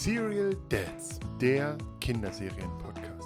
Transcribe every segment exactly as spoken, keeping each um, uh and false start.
Serial Dads, der Kinderserien-Podcast.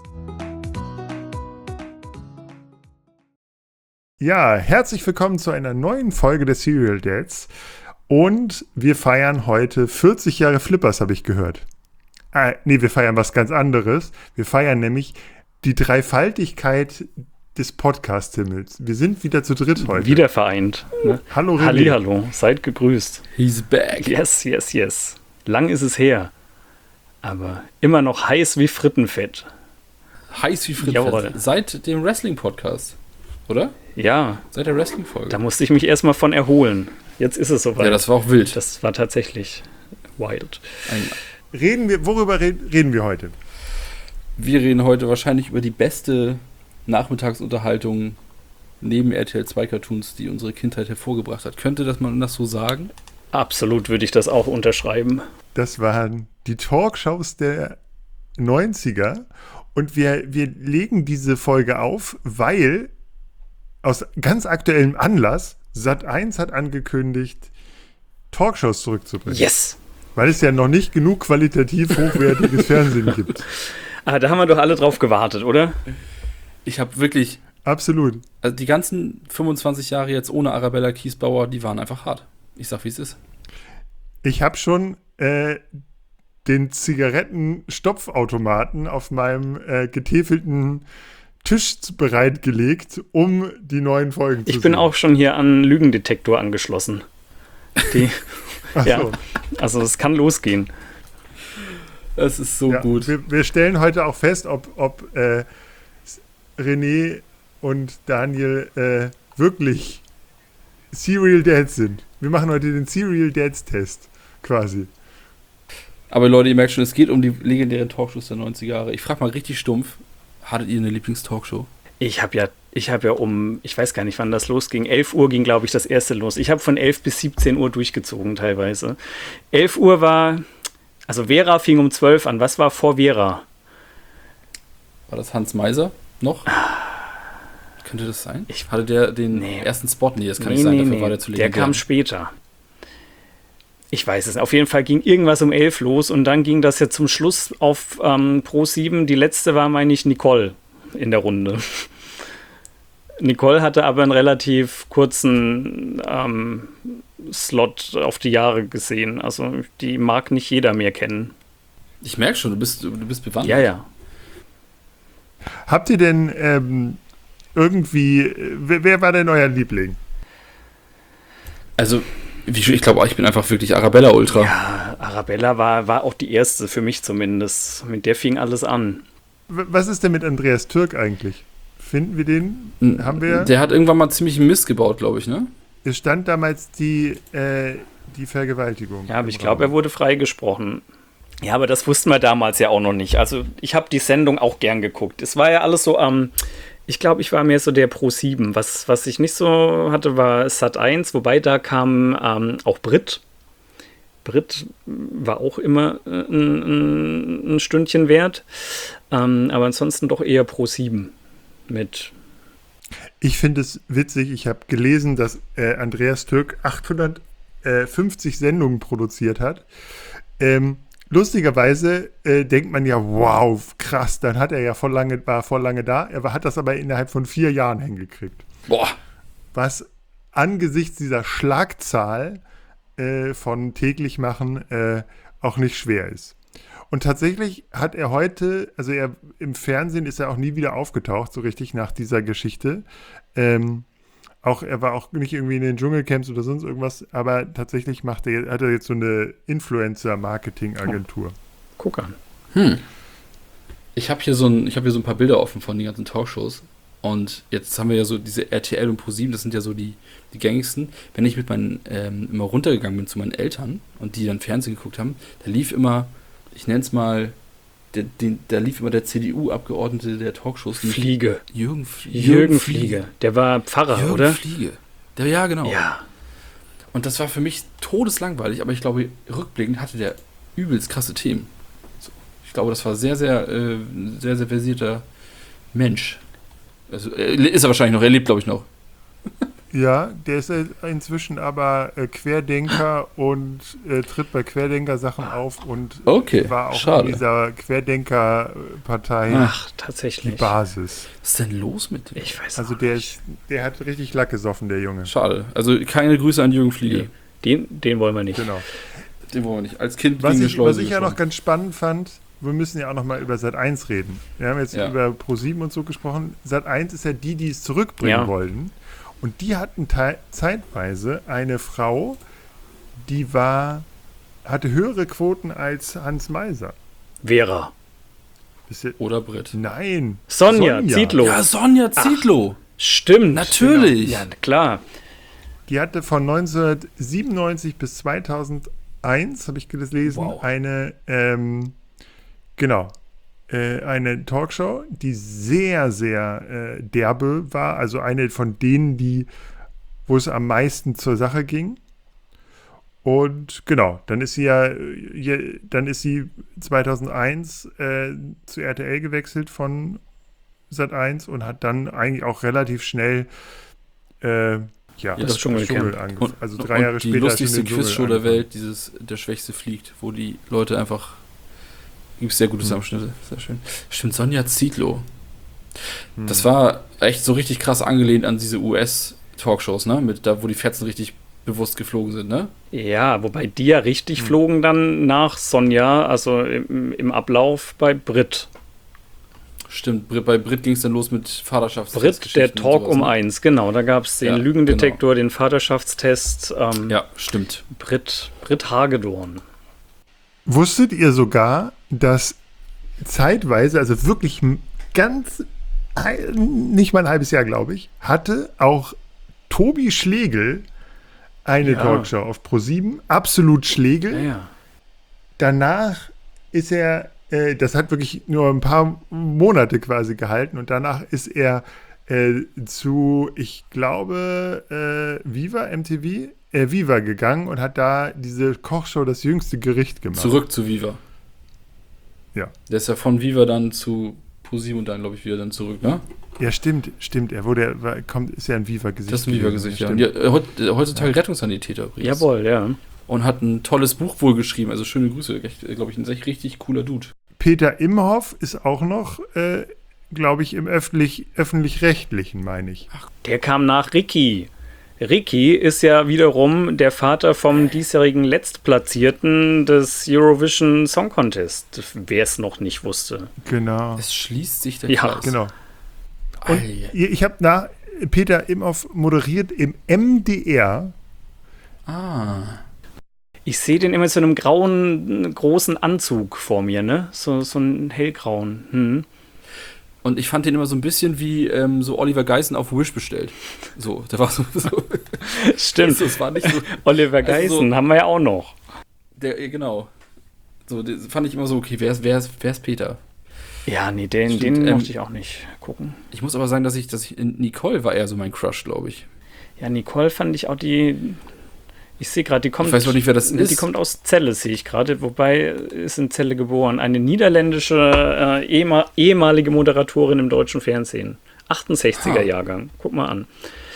Ja, herzlich willkommen zu einer neuen Folge der Serial Dads. Und wir feiern heute vierzig Jahre Flippers, habe ich gehört. Ah, nee, wir feiern was ganz anderes. Wir feiern nämlich die Dreifaltigkeit des Podcast-Himmels. Wir sind wieder zu dritt heute. Wieder vereint. Ne? Hallo René. Hallihallo, seid gegrüßt. He's back. Yes, yes, yes. Lang ist es her. Aber immer noch heiß wie Frittenfett. Heiß wie Jawohl. Frittenfett. Seit dem Wrestling-Podcast, oder? Ja. Seit der Wrestling-Folge. Da musste ich mich erstmal von erholen. Jetzt ist es soweit. Ja, das war auch wild. Das war tatsächlich wild. Ein, Reden wir, worüber red, reden wir heute? wir reden heute wahrscheinlich über die beste Nachmittagsunterhaltung neben R T L zwei Cartoons, die unsere Kindheit hervorgebracht hat. Könnte das man das so sagen? Absolut würde ich das auch unterschreiben. Das waren die Talkshows der neunziger und wir, wir legen diese Folge auf, weil aus ganz aktuellem Anlass Sat eins hat angekündigt, Talkshows zurückzubringen. Yes! Weil es ja noch nicht genug qualitativ hochwertiges Fernsehen gibt. Ah, da haben wir doch alle drauf gewartet, oder? Ich habe wirklich, Absolut. also die ganzen fünfundzwanzig Jahre jetzt ohne Arabella Kiesbauer, die waren einfach hart. Ich sag, wie es ist. Ich habe schon äh, den Zigarettenstopfautomaten auf meinem äh, getäfelten Tisch bereitgelegt, um die neuen Folgen zu Ich sehen. bin auch schon hier an Lügendetektor angeschlossen. Die, Ach ja, so. also es kann losgehen. Es ist so Ja, gut. Wir, wir stellen heute auch fest, ob, ob äh, René und Daniel äh, wirklich Serial Dads sind. Wir machen heute den Serial Dads Test, quasi. Aber Leute, ihr merkt schon, es geht um die legendären Talkshows der neunziger Jahre. Ich frage mal richtig stumpf, hattet ihr eine Lieblingstalkshow? Ich habe ja, ich habe ja um, ich weiß gar nicht, wann das losging. elf Uhr ging, glaube ich, das erste los. Ich habe von elf bis siebzehn Uhr durchgezogen teilweise. elf Uhr war, also Vera fing um zwölf an. Was war vor Vera? War das Hans Meiser noch? Könnte das sein? Ich- Hatte der den Nee. ersten Spot? Nee, das kann Nee, nicht sein, nee, dafür nee. war der zu Der legendär. kam später. Ich weiß es nicht. Auf jeden Fall ging irgendwas um elf los und dann ging das ja zum Schluss auf ähm, Pro sieben. Die letzte war, meine ich, Nicole in der Runde. Nicole hatte aber einen relativ kurzen ähm, Slot auf die Jahre gesehen. Also die mag nicht jeder mehr kennen. Ich merke schon, du bist, du bist bewandert. Ja, ja. Habt ihr denn ähm, irgendwie, äh, wer, wer war denn euer Liebling? Also, wie schon, ich glaube, ich bin einfach wirklich Arabella Ultra. Ja, Arabella war, war auch die erste, für mich zumindest. Mit der fing alles an. W- Was ist denn mit Andreas Türk eigentlich? Finden wir den? N- Haben wir? Der hat irgendwann mal ziemlich Mist gebaut, glaube ich, ne? Es stand damals die, äh, die Vergewaltigung. Ja, aber im ich glaube, Raum. er wurde freigesprochen. Ja, aber das wussten wir damals ja auch noch nicht. Also ich habe die Sendung auch gern geguckt. Es war ja alles so am, ähm, ich glaube, ich war mehr so der Pro sieben. Was, was ich nicht so hatte, war Sat eins, wobei da kam ähm, auch Brit. Brit war auch immer äh, ein, ein, ein Stündchen wert. Ähm, aber ansonsten doch eher Pro sieben mit. Ich finde es witzig, ich habe gelesen, dass äh, Andreas Türk achthundertfünfzig Sendungen produziert hat. Ähm, lustigerweise äh, denkt man ja, wow, krass, dann hat er ja voll lange, war voll lange da. Er war- hat das aber innerhalb von vier Jahren hingekriegt. Boah. Was angesichts dieser Schlagzahl äh, von täglich machen äh, auch nicht schwer ist. Und tatsächlich hat er heute, also er im Fernsehen ist er auch nie wieder aufgetaucht, so richtig nach dieser Geschichte. Ähm, auch er war auch nicht irgendwie in den Dschungelcamps oder sonst irgendwas, aber tatsächlich macht er, hat er jetzt so eine Influencer-Marketing-Agentur. Guck an. Hm. Ich habe hier, so ein, ich hab hier so ein paar Bilder offen von den ganzen Talkshows. Und jetzt haben wir ja so diese R T L und Pro sieben, das sind ja so die, die gängigsten. Wenn ich mit meinen, ähm, immer runtergegangen bin zu meinen Eltern und die dann Fernsehen geguckt haben, da lief immer, ich nenne es mal, der, den, da lief immer der C D U-Abgeordnete der Talkshows. nämlich Fliege. Jürgen, F- Jürgen Fliege. Der war Pfarrer, Jürgen oder? Fliege. Der, ja, genau. Ja. Und das war für mich todeslangweilig, aber ich glaube, rückblickend hatte der übelst krasse Themen. So, ich glaube, das war sehr, sehr, äh, sehr, sehr versierter Mensch. Also, äh, ist er wahrscheinlich noch, er lebt, glaube ich, noch. Ja, der ist äh, inzwischen aber äh, Querdenker und äh, tritt bei Querdenker-Sachen auf und Okay, war auch schade. in dieser Querdenker-Partei Ach, die tatsächlich. Basis. Was ist denn los mit dem? Ich weiß Also auch der nicht. ist, der hat richtig Lack gesoffen, der Junge. Schade. Also keine Grüße an Jürgen Fliege. Nee, den, den wollen wir nicht. Genau. Den wollen wir nicht. Als Kind Was fliegende ich, Schleuse was ich ja noch geschwommen. ganz spannend fand, wir müssen ja auch noch mal über Sat eins reden. Wir haben jetzt Ja. über ProSieben und so gesprochen. Sat eins ist ja die, die es zurückbringen Ja. wollten. Und die hatten te- zeitweise eine Frau, die war, hatte höhere Quoten als Hans Meiser. Vera. Ist ja, Oder Britt. nein. Sonja, Zietlow. Ja, Sonja Zietlow. Stimmt. Natürlich. Ja, klar. Die hatte von neunzehnhundertsiebenundneunzig bis zweitausendeins, habe ich gelesen, Wow. eine, ähm, genau, äh, eine Talkshow, die sehr, sehr äh, derbe war. Also eine von denen, die, wo es am meisten zur Sache ging. Und genau, dann ist sie ja, äh, je- dann ist sie zweitausendeins äh, zu R T L gewechselt von Sat eins und hat dann eigentlich auch relativ schnell äh, ja, Das Dschungelcamp. angef- Und, also drei Jahre und die später lustigste schon den Dschungel Quizshow der angefangen. Welt, dieses Der Schwächste fliegt, wo die Leute einfach. Gibt sehr gute Zusammenschnitte, sehr schön. Stimmt, Sonja Zietlow. Hm. Das war echt so richtig krass angelehnt an diese U S-Talkshows, ne? Mit da, wo die Fetzen richtig bewusst geflogen sind, ne? Ja, wobei die ja richtig Hm. flogen dann nach Sonja, also im, im Ablauf bei Brit. Stimmt, Brit- bei Brit ging es dann los mit Vaterschafts. Brit, der Talk um eins, genau. Da gab es den Ja, Lügendetektor, den Vaterschaftstest. Ähm, Ja, stimmt. Brit, Brit Hagedorn. Wusstet ihr sogar, dass zeitweise, also wirklich m- ganz, ein- nicht mal ein halbes Jahr, glaube ich, hatte auch Tobi Schlegel eine Ja. Talkshow auf ProSieben, absolut Schlegel. Ja, ja. Danach ist er, äh, das hat wirklich nur ein paar Monate quasi gehalten und danach ist er äh, zu, ich glaube, äh, Viva, M T V, äh, Viva gegangen und hat da diese Kochshow Das jüngste Gericht gemacht. Zurück zu Viva. Ja. Der ist ja von Viva dann zu ProSieben und dann, glaube ich, wieder dann zurück, ne? Ja, stimmt, stimmt. Er wurde, war, kommt, ist ja ein Viva-Gesicht. Das ist ein Viva-Gesicht, ja. Stimmt. Und ja, äh, heut- äh, heutzutage Rettungssanitäter übrigens. Jawohl, ja. Und hat ein tolles Buch wohl geschrieben. Also schöne Grüße. Glaube ich, ein echt richtig cooler Dude. Peter Imhoff ist auch noch, äh, glaube ich, im öffentlich, öffentlich-rechtlichen, meine ich. Der kam nach Ricky. Ricky ist ja wiederum der Vater vom diesjährigen Letztplatzierten des Eurovision Song Contest, wer es noch nicht wusste. Genau. Es schließt sich der Ja, Kreis. Genau. Und Ich habe nach Peter Imhoff moderiert im M D R. ah. Ich sehe den immer so in einem grauen, großen Anzug vor mir, ne? So, so einen hellgrauen. Hm. Und ich fand den immer so ein bisschen wie ähm, so Oliver Geissen auf Wish bestellt. So, der war so. so Stimmt. Das war nicht so. Oliver Also Geissen so- haben wir ja auch noch. Der, äh, genau. So, das fand ich immer so, okay, wer ist, wer ist, wer ist Peter? Ja, nee, den, Stimmt, den ähm, mochte ich auch nicht gucken. Ich muss aber sagen, dass ich, dass ich, Nicole war eher so mein Crush, glaube ich. Ja, Nicole fand ich auch die. Ich sehe gerade, die kommt. Ich weiß noch nicht, wer das Die ist. kommt aus Celle, sehe ich gerade. Wobei ist in Celle geboren. Eine niederländische äh, ehema ehemalige Moderatorin im deutschen Fernsehen. achtundsechziger Ha. Jahrgang. Guck mal an.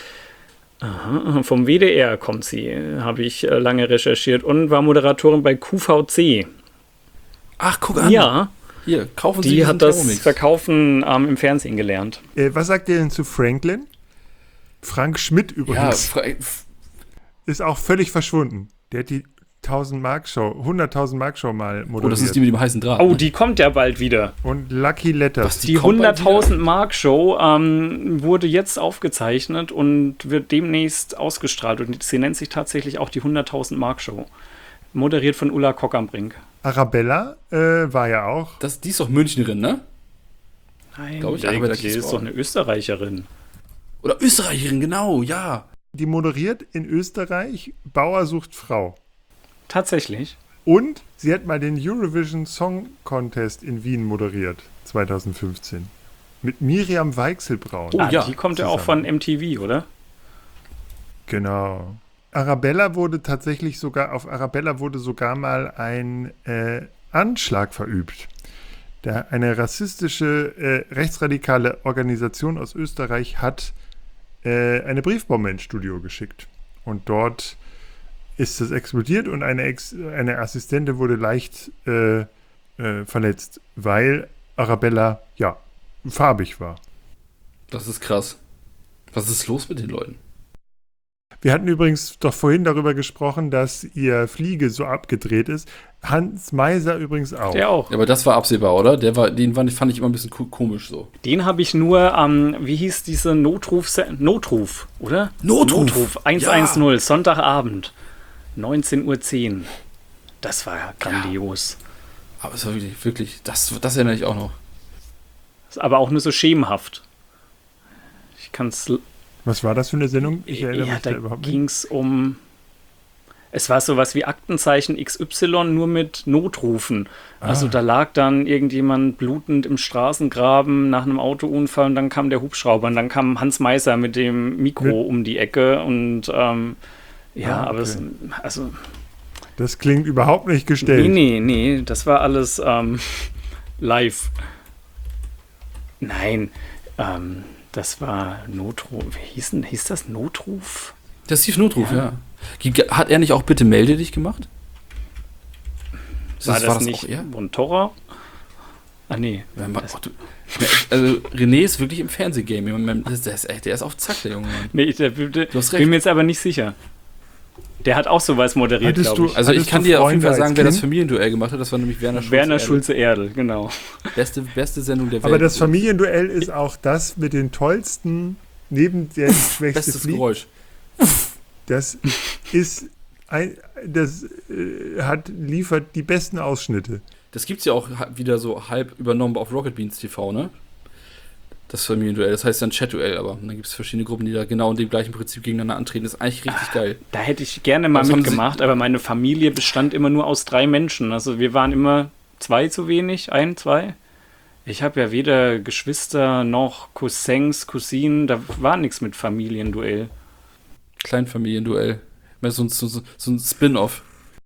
Aha, aha, vom W D R kommt sie, äh, habe ich äh, lange recherchiert. Und war Moderatorin bei Q V C. Ach, guck an. Ja, Hier, kaufen Sie die diesen hat das Thermomix. Verkaufen ähm, im Fernsehen gelernt. Äh, was sagt ihr denn zu Franklin? Frank Schmidt Ja, übrigens fra- f- ist auch völlig verschwunden. Der hat die tausend Mark Show, hunderttausend Mark Show mal moderiert. oh, das ist die mit dem heißen Draht. Oh, ne? die kommt ja bald wieder. Und Lucky Letters. Was, Die, Die kommt bald hunderttausend Mark Show ähm, wurde jetzt aufgezeichnet und wird demnächst ausgestrahlt. Und sie nennt sich tatsächlich auch die hunderttausend Mark Show. Moderiert von Ulla Kock am Brink. Arabella äh, war ja auch. Das, die ist doch Münchnerin, ne? Nein, Glaub ich, die, Arabella die ist Kiesbauer. doch eine Österreicherin. Oder Österreicherin, genau, ja. Die moderiert in Österreich Bauer sucht Frau. Tatsächlich. Und sie hat mal den Eurovision Song Contest in Wien moderiert, zweitausendfünfzehn. Mit Miriam Weichselbraun. Oh, ah, ja, die kommt ja auch zusammen. von M T V, oder? Genau. Arabella wurde tatsächlich sogar, auf Arabella wurde sogar mal ein äh, Anschlag verübt. Da eine rassistische, äh, rechtsradikale Organisation aus Österreich hat äh, eine Briefbombe ins Studio geschickt. Und dort ist es explodiert und eine, Ex- eine Assistentin wurde leicht äh, äh, verletzt, weil Arabella, ja, farbig war. Das ist krass. Was ist los mit den Leuten? Wir hatten übrigens doch vorhin darüber gesprochen, dass ihr Fliege so abgedreht ist. Hans Meiser übrigens auch. Der auch. Ja, aber das war absehbar, oder? Der war, den fand ich immer ein bisschen ko- komisch so. Den habe ich nur am, ähm, wie hieß diese Notruf, Notruf, oder? Notruf. Notruf, hundertzehn, Sonntagabend, neunzehn Uhr zehn. Das war ja grandios. Aber es war wirklich, wirklich, das, das erinnere ich auch noch. Ist aber auch nur so schemenhaft. Ich kann es. Was war das für eine Sendung? Ich erinnere Ja, mich da da überhaupt nicht. ging es um. Es war sowas wie Aktenzeichen X Y, nur mit Notrufen. Also Ah. da lag dann irgendjemand blutend im Straßengraben nach einem Autounfall und dann kam der Hubschrauber und dann kam Hans Meiser mit dem Mikro Mit- um die Ecke und ähm, ja, Ah, aber es, okay. also Das klingt überhaupt nicht gestellt. nee, nee, nee, das war alles ähm, live. Nein, ähm, das war Notruf. Wie hieß, denn, hieß das Notruf? Das ist Notruf, Ja. ja. Gi- Hat er nicht auch Bitte melde dich gemacht? War das, nicht auch er? Montora? Ah, nee. Ja, ma- Das- oh, du- Also René ist wirklich im Fernsehgame. Man- das- der ist echt- der ist auf Zack, der junge Mann. Nee, ich der, der, Du hast bin recht. mir jetzt aber nicht sicher. Der hat auch sowas moderiert, Hattest glaube du- ich. Also ich Hattest kann du dir auf jeden Freunde Fall als sagen, wer das Kind? Familienduell gemacht hat. Das war nämlich Werner Schulze. Werner Erdel. Schulze-Erdel, genau. Beste, beste Sendung der Welt. Aber das Familienduell ist auch das mit den tollsten, neben der schwächste Bestes Flieg. Geräusch. Das ist ein, das äh, hat, liefert die besten Ausschnitte. Das gibt's ja auch ha- wieder so halb übernommen auf Rocket Beans T V, ne? Das Familienduell. Das heißt dann Chat-Duell, aber dann gibt es verschiedene Gruppen, die da genau in dem gleichen Prinzip gegeneinander antreten. Das ist eigentlich richtig geil. Da hätte ich gerne mal Was haben Sie- mitgemacht, aber meine Familie bestand immer nur aus drei Menschen. Also wir waren immer zwei zu wenig, ein, zwei. Ich habe ja weder Geschwister noch Cousins, Cousinen, da war nichts mit Familienduell. Kleinfamilienduell. Mehr so ein, so, so so ein Spin-off.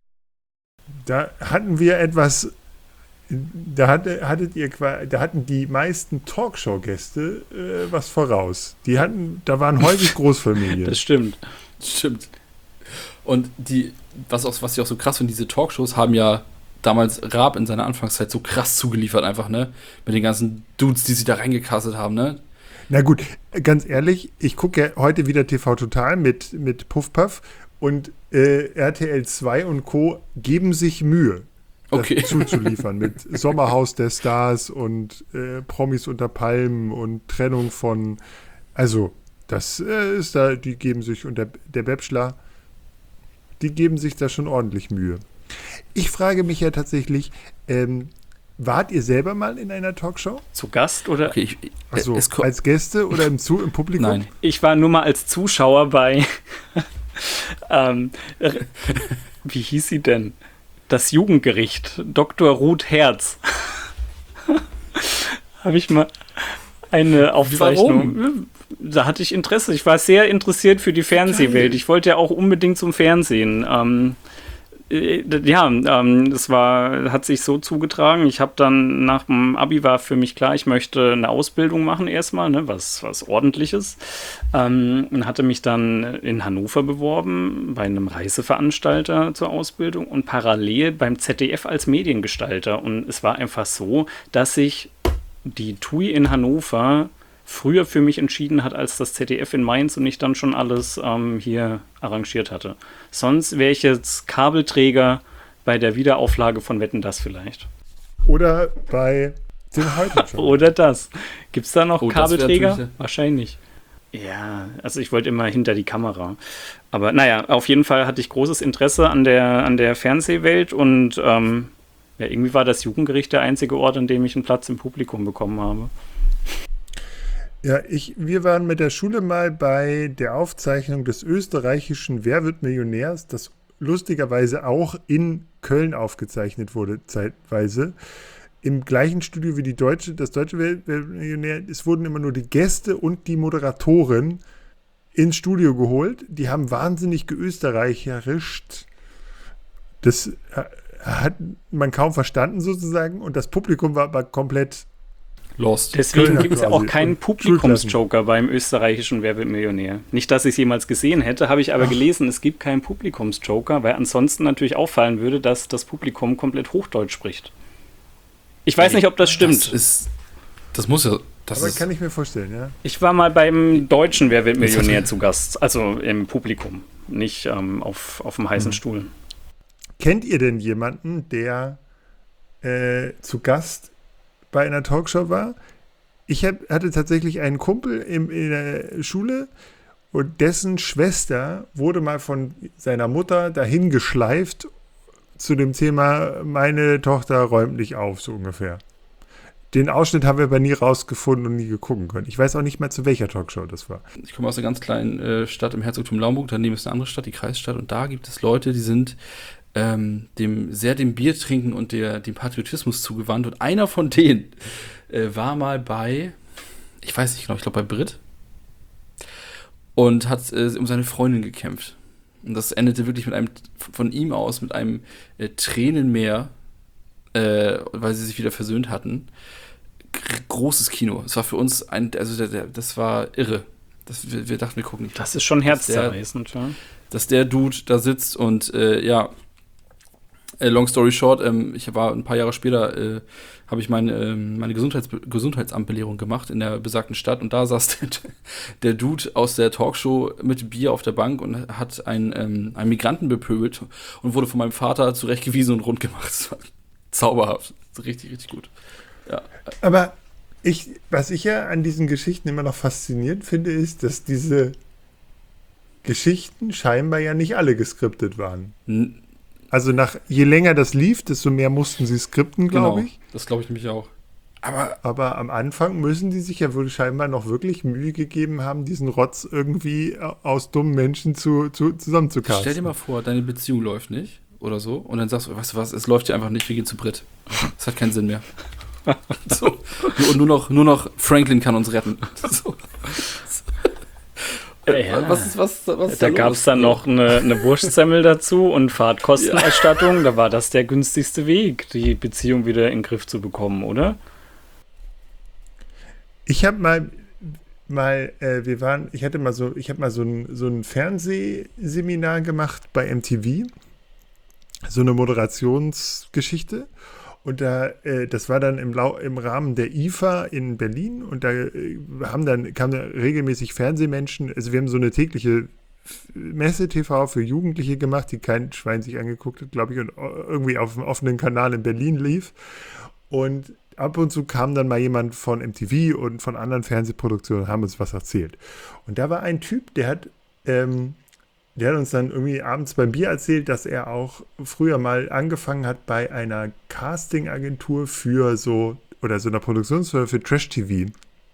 Da hatten wir etwas, da, hatte, hattet ihr, qua- da hatten die meisten Talkshow-Gäste äh, was voraus. Die hatten, da waren häufig Großfamilien. Das stimmt. Stimmt. Und die, was, auch, was ich auch so krass finde, diese Talkshows haben ja damals Raab in seiner Anfangszeit so krass zugeliefert, einfach, ne? Mit den ganzen Dudes, die sie da reingecastet haben, ne? Na gut, ganz ehrlich, ich gucke ja heute wieder T V Total mit, mit Puff Puff und äh, R T L zwei und Co. geben sich Mühe, das Okay. zuzuliefern mit Sommerhaus der Stars und äh, Promis unter Palmen und Trennung von, also das äh, ist da, die geben sich, und der, der Bachelor, die geben sich da schon ordentlich Mühe. Ich frage mich ja tatsächlich, ähm, wart ihr selber mal in einer Talkshow? Zu Gast oder? Okay, ich, Also es ko- als Gäste oder im, Zu im Publikum? Nein. Ich war nur mal als Zuschauer bei, ähm, r- wie hieß sie denn? Das Jugendgericht, Doktor Ruth Herz. Habe ich mal eine Aufzeichnung. Da hatte ich Interesse. Ich war sehr interessiert für die Fernsehwelt. Geil. Ich wollte ja auch unbedingt zum Fernsehen. Ähm, äh, ja, ähm, das war, hat sich so zugetragen. Ich habe dann nach dem Abi war für mich klar, ich möchte eine Ausbildung machen erstmal, ne, was, was Ordentliches. Ähm, und hatte mich dann in Hannover beworben, bei einem Reiseveranstalter zur Ausbildung und parallel beim Z D F als Mediengestalter. Und es war einfach so, dass sich die T U I in Hannover früher für mich entschieden hat als das Z D F in Mainz und ich dann schon alles ähm, hier arrangiert hatte. Sonst wäre ich jetzt Kabelträger bei der Wiederauflage von Wetten, das vielleicht. Oder bei den Heute Show. Oder das. Gibt es da noch Oh, das wär Kabelträger? natürlich- Wahrscheinlich. Ja, also ich wollte immer hinter die Kamera. Aber naja, auf jeden Fall hatte ich großes Interesse an der, an der Fernsehwelt und ähm, ja, irgendwie war das Jugendgericht der einzige Ort, an dem ich einen Platz im Publikum bekommen habe. Ja, ich, wir waren mit der Schule mal bei der Aufzeichnung des österreichischen Wer wird Millionärs, das lustigerweise auch in Köln aufgezeichnet wurde, zeitweise. Im gleichen Studio wie die deutsche, das deutsche Wer wird Millionär. Es wurden immer nur die Gäste und die Moderatorin ins Studio geholt. Die haben wahnsinnig geösterreicherischt. Das hat man kaum verstanden sozusagen und das Publikum war aber komplett Lost. Deswegen Kölner gibt es ja quasi. auch keinen Und Publikumsjoker beim österreichischen Wer wird Millionär. Nicht, dass ich es jemals gesehen hätte, habe ich aber Ach. gelesen, es gibt keinen Publikumsjoker, weil ansonsten natürlich auffallen würde, dass das Publikum komplett Hochdeutsch spricht. Ich weiß nicht, ob das stimmt. Das ist, das muss ja, das Aber ist, kann ich mir vorstellen, ja. Ich war mal beim deutschen Wer wird Jetzt hat Millionär er- zu Gast, also im Publikum, nicht ähm, auf, auf dem heißen Mhm. Stuhl. Kennt ihr denn jemanden, der äh, zu Gast bei einer Talkshow war? Ich hab, hatte tatsächlich einen Kumpel im, in der Schule und dessen Schwester wurde mal von seiner Mutter dahin geschleift zu dem Thema, meine Tochter räumt nicht auf, so ungefähr. Den Ausschnitt haben wir aber nie rausgefunden und nie gucken können. Ich weiß auch nicht mehr, zu welcher Talkshow das war. ich komme aus einer ganz kleinen äh, Stadt im Herzogtum Laumburg, daneben ist eine andere Stadt, die Kreisstadt, und da gibt es Leute, die sind ähm, dem, sehr dem Bier trinken und der, dem Patriotismus zugewandt, und einer von denen äh, war mal bei, ich weiß nicht genau, ich glaube bei Brit, und hat äh, um seine Freundin gekämpft. Und das endete wirklich mit einem, von ihm aus, mit einem äh, Tränenmeer, äh, weil sie sich wieder versöhnt hatten. G großes Kino. Es war für uns ein, also der, der, das war irre. Das, wir, wir dachten, wir gucken nicht. Das ist schon Dass der- herzzerreißend, ja. Dass der Dude da sitzt und äh, ja, äh, long story short, ähm, ich war ein paar Jahre später, äh, habe ich meine, ähm, meine Gesundheits Gesundheitsamtbelehrung gemacht in der besagten Stadt, und da saß der, der Dude aus der Talkshow mit Bier auf der Bank und hat einen, ähm, einen Migranten bepöbelt und wurde von meinem Vater zurechtgewiesen und rund gemacht. Das war zauberhaft. Richtig, richtig gut. Ja. Aber ich, was ich ja an diesen Geschichten immer noch faszinierend finde, ist, dass diese Geschichten scheinbar ja nicht alle geskriptet waren. N Also nach, je länger das lief, desto mehr mussten sie skripten, glaube genau, ich. das glaube ich nämlich auch. Aber Aber am Anfang müssen die sich ja wohl scheinbar noch wirklich Mühe gegeben haben, diesen Rotz irgendwie aus dummen Menschen zu, zu, zusammenzucasten. stell dir mal vor, deine Beziehung läuft nicht oder so, und dann sagst du, weißt du was, es läuft ja einfach nicht, wir gehen zu Brit. Das hat keinen Sinn mehr. So. Und nur noch, nur noch Franklin kann uns retten. So. Ja. Was ist, was, was ist Da los? gab es dann noch eine, eine Wurstsemmel dazu und Fahrtkostenerstattung. Da war das der günstigste Weg, die Beziehung wieder in den Griff zu bekommen, oder? Ich habe mal, mal äh, wir waren, ich hatte mal so, ich habe mal so ein, so ein Fernsehseminar gemacht bei M T V, so eine Moderationsgeschichte. Und da, äh, das war dann im, Lau im Rahmen der I F A in Berlin, und da äh, haben dann, kamen da regelmäßig Fernsehmenschen, also wir haben so eine tägliche Messe-T V für Jugendliche gemacht, die kein Schwein sich angeguckt hat, glaube ich, und irgendwie auf dem offenen Kanal in Berlin lief. Und ab und zu kam dann mal jemand von M T V und von anderen Fernsehproduktionen und haben uns was erzählt. Und da war ein Typ, der hat, ähm, der hat uns dann irgendwie abends beim Bier erzählt, dass er auch früher mal angefangen hat bei einer Casting-Agentur für so, oder so einer Produktionsfirma für Trash-T V.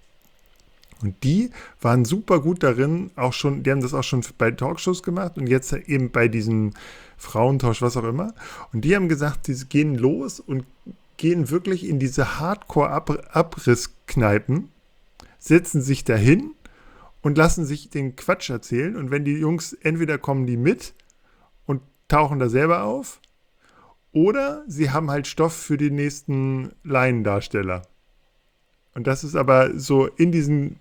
Und die waren super gut darin, auch schon, die haben das auch schon bei Talkshows gemacht und jetzt eben bei diesem Frauentausch, was auch immer. Und die haben gesagt, die gehen los und gehen wirklich in diese Hardcore-Abrisskneipen, setzen sich dahin und lassen sich den Quatsch erzählen. Und wenn die Jungs, entweder kommen die mit und tauchen da selber auf, oder sie haben halt Stoff für die nächsten Laiendarsteller. Und das ist aber so in diesen,